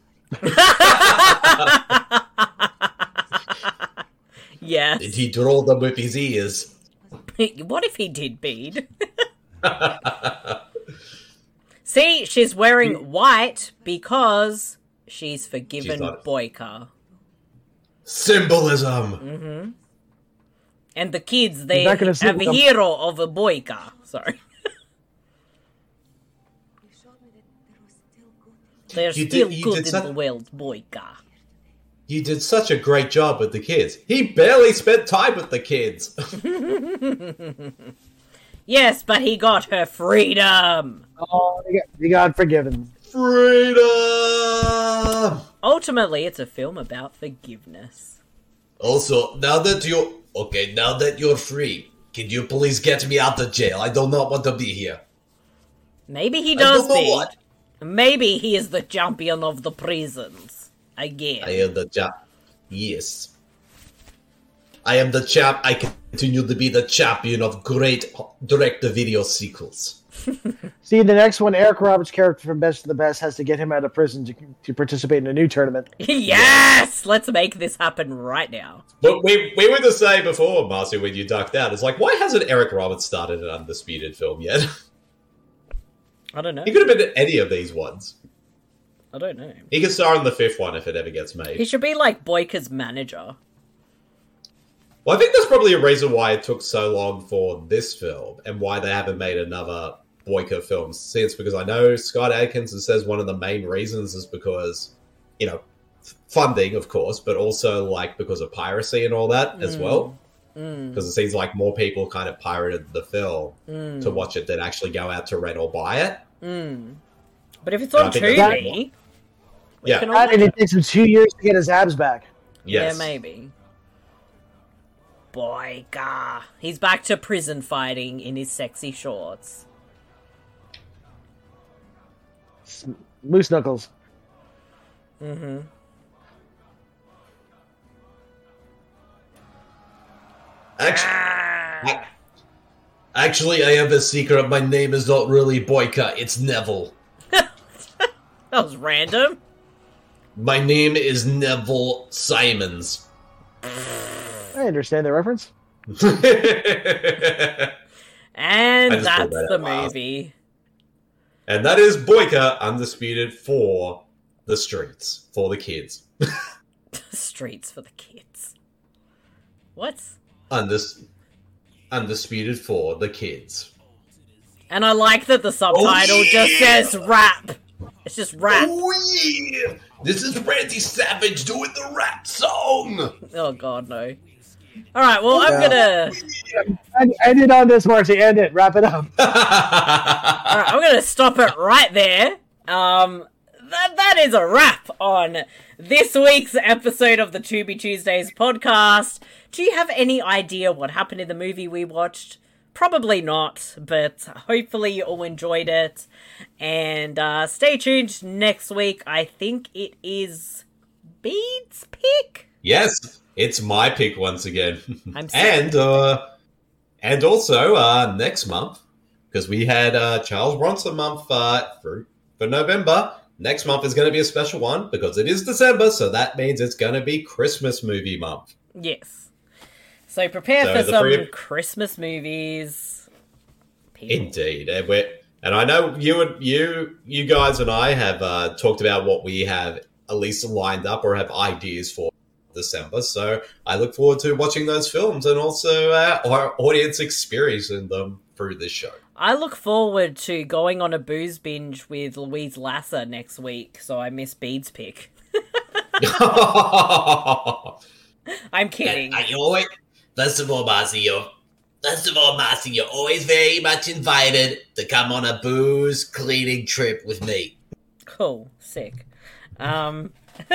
Yes. Did he draw them with his ears? What if he did, Bede? See, she's wearing white because she's forgiven She's not- Boyka. Symbolism. Mm-hmm. And the kids, they not gonna sit have with a them. hero of a Boyka. Sorry. They're You did- still you good did in such- the world, Boyka. You did such a great job with the kids. He barely spent time with the kids. Yes, but he got her freedom. Oh, he got, he got forgiven. Freedom! Ultimately, it's a film about forgiveness. Also, now that you're... Okay, now that you're free, can you please get me out of jail? I do not want to be here. Maybe he I does don't know be. what. Maybe he is the champion of the prisons. Again. I am the champ. Yes. I am the champ. I continue to be the champion of great direct-to-video sequels. See, the next one, Eric Roberts' character from Best of the Best has to get him out of prison to, to participate in a new tournament. Yes! Let's make this happen right now. But we we were to say before, Marcy, when you ducked out, it's like, why hasn't Eric Roberts started an Undisputed film yet? I don't know. He could have been in any of these ones. I don't know. He could star in the fifth one if it ever gets made. He should be like Boyka's manager. Well, I think that's probably a reason why it took so long for this film and why they haven't made another Boyka film since, because I know Scott Adkins says one of the main reasons is because, you know, funding, of course, but also like because of piracy and all that mm. as well. Mm. Because it seems like more people kind of pirated the film mm. to watch it than actually go out to rent or buy it. Mm. But if it's on Tubi, yeah, that, and it takes him two years to get his abs back. Yes. Yeah, maybe. Boyka. He's back to prison fighting in his sexy shorts. Moose knuckles. Mm-hmm. Actually, actually, I have a secret. My name is not really Boyka. It's Neville. That was random. My name is Neville Simons. I understand the reference. And I just that's pulled that the out last. movie. And that is Boyka Undisputed for the streets, for the kids. Streets for the kids. What? Undis- Undisputed for the kids. And I like that the subtitle Oh, yeah. just says rap. It's just rap. Oh yeah! This is Randy Savage doing the rap song! Oh god, no. Alright, well, I'm Yeah. gonna... End, end it on this, Marcy. End it. Wrap it up. Alright, I'm gonna stop it right there. Um, that, that is a wrap on this week's episode of the To Be Tuesdays podcast. Do you have any idea what happened in the movie we watched? Probably not, but hopefully you all enjoyed it. And uh, stay tuned next week. I think it is Bede's pick? Yes, it's my pick once again. I'm sorry. and uh, and also uh, next month, because we had uh, Charles Bronson month uh, for, for November. Next month is going to be a special one because it is December, so that means it's going to be Christmas movie month. Yes. So prepare So for the some three of- Christmas movies. People. Indeed, and we're and I know you and you you guys and I have uh, talked about what we have at least lined up or have ideas for December. So I look forward to watching those films and also uh, our audience experiencing them through this show. I look forward to going on a booze binge with Louise Lasser next week, so I miss Bede's pick. I'm kidding. And you always, first of all, Marcy, you're, first of all, Marcy, you're always very much invited to come on a booze cleaning trip with me. Cool. Sick. Um,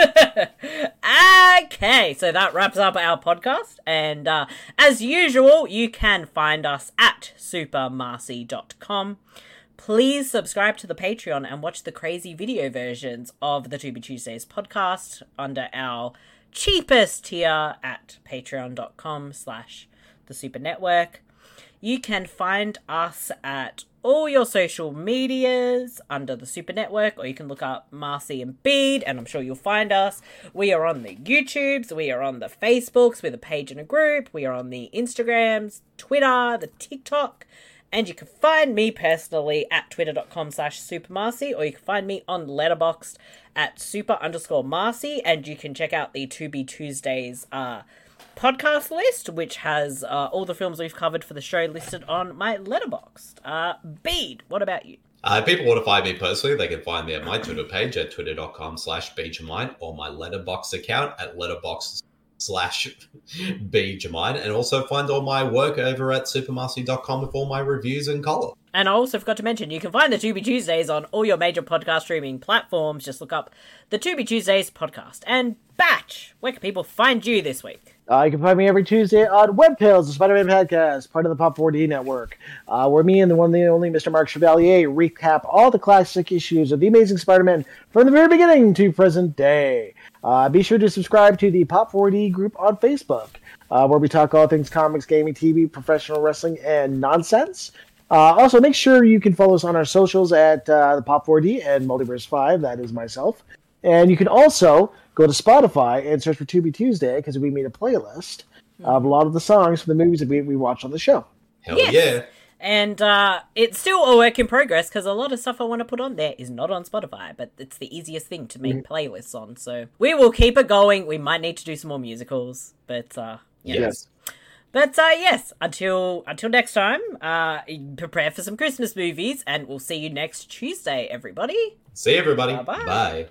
okay, so that wraps up our podcast. And uh, as usual, you can find us at super marcy dot com. Please subscribe to the Patreon and watch the crazy video versions of the To Be Tuesdays podcast under our cheapest tier at patreon.com slash the super network. You can find us at all your social medias under the Super Network, or you can look up Marcy and Bede, and I'm sure you'll find us. We are on the YouTubes, we are on the Facebooks with a page and a group, we are on the Instagrams, Twitter, the TikTok, and you can find me personally at twitter.com slash supermarcy, or you can find me on Letterboxd at super underscore Marcy, and you can check out the To Be Tuesdays uh, podcast list, which has uh, all the films we've covered for the show listed on my Letterboxd. Uh, Bede, what about you? Uh, if people want to find me personally, they can find me at my Twitter page at twitter.com slash bjamine or my Letterboxd account at letterboxd slash bjamine, and also find all my work over at supermarcy dot com with all my reviews and column. And I also forgot to mention, you can find the To Be Tuesdays on all your major podcast streaming platforms. Just look up the To Be Tuesdays podcast. And Batch, where can people find you this week? Uh, you can find me every Tuesday on WebTales, the Spider-Man podcast, part of the Pop four D network, uh, where me and the one and the only Mister Mark Chevalier recap all the classic issues of The Amazing Spider-Man from the very beginning to present day. Uh, be sure to subscribe to the Pop four D group on Facebook, uh, where we talk all things comics, gaming, T V, professional wrestling, and nonsense. Uh, also, make sure you can follow us on our socials at uh, the Pop four D and Multiverse five. That is myself. And you can also go to Spotify and search for Tubi Tuesday because we made a playlist of a lot of the songs from the movies that we, we watched on the show. Hell yes. yeah. And uh, it's still a work in progress because a lot of stuff I want to put on there is not on Spotify, but it's the easiest thing to make mm-hmm. playlists on. So we will keep it going. We might need to do some more musicals, but uh, yeah. yes. But uh, yes, until until next time, uh, prepare for some Christmas movies, and we'll see you next Tuesday, everybody. See you, everybody. Bye-bye. Bye.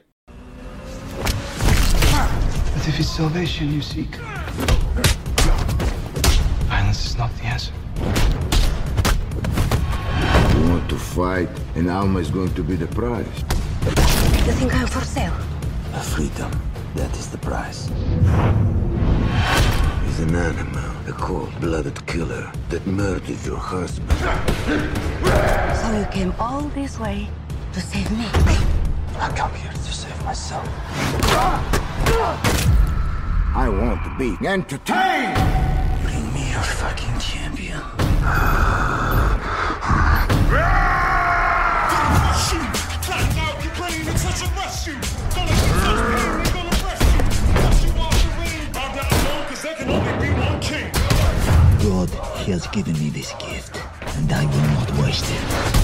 But if it's salvation you seek, violence is not the answer. You want to fight, and Alma is going to be the prize. You think I'm for sale? A freedom, that is the price. He's an animal, a cold-blooded killer that murdered your husband. So you came all this way to save me? I come here to save myself. I want to be entertained! Bring me your fucking champion. God has given me this gift, and I will not waste it.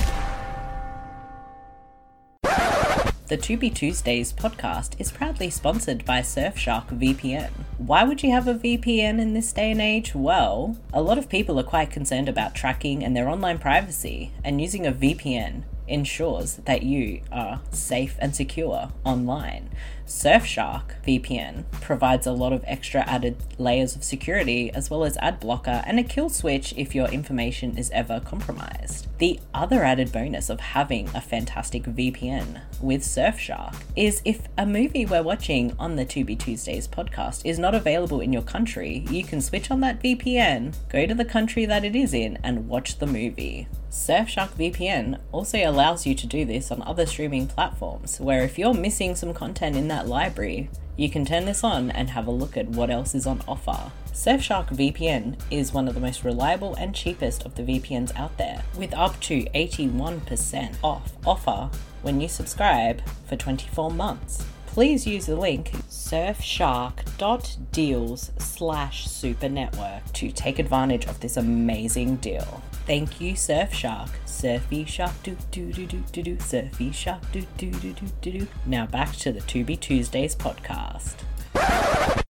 The Tubi Tuesdays podcast is proudly sponsored by Surfshark V P N. Why would you have a V P N in this day and age? Well, a lot of people are quite concerned about tracking and their online privacy, and using a V P N ensures that you are safe and secure online. Surfshark V P N provides a lot of extra added layers of security, as well as ad blocker and a kill switch if your information is ever compromised. The other added bonus of having a fantastic V P N with Surfshark is if a movie we're watching on the Tubi Tuesdays podcast is not available in your country, you can switch on that V P N, go to the country that it is in, and watch the movie. Surfshark V P N also allows you to do this on other streaming platforms, where if you're missing some content in that library, you can turn this on and have a look at what else is on offer. Surfshark V P N is one of the most reliable and cheapest of the V P Ns out there, with up to eighty-one percent off offer when you subscribe for twenty-four months. Please use the link surfshark.deals slash super network to take advantage of this amazing deal. Thank you, Surfshark. Surfy shark do do do do do do. Surfy shark do do do do do do. Now back to the Tubi Tuesdays podcast.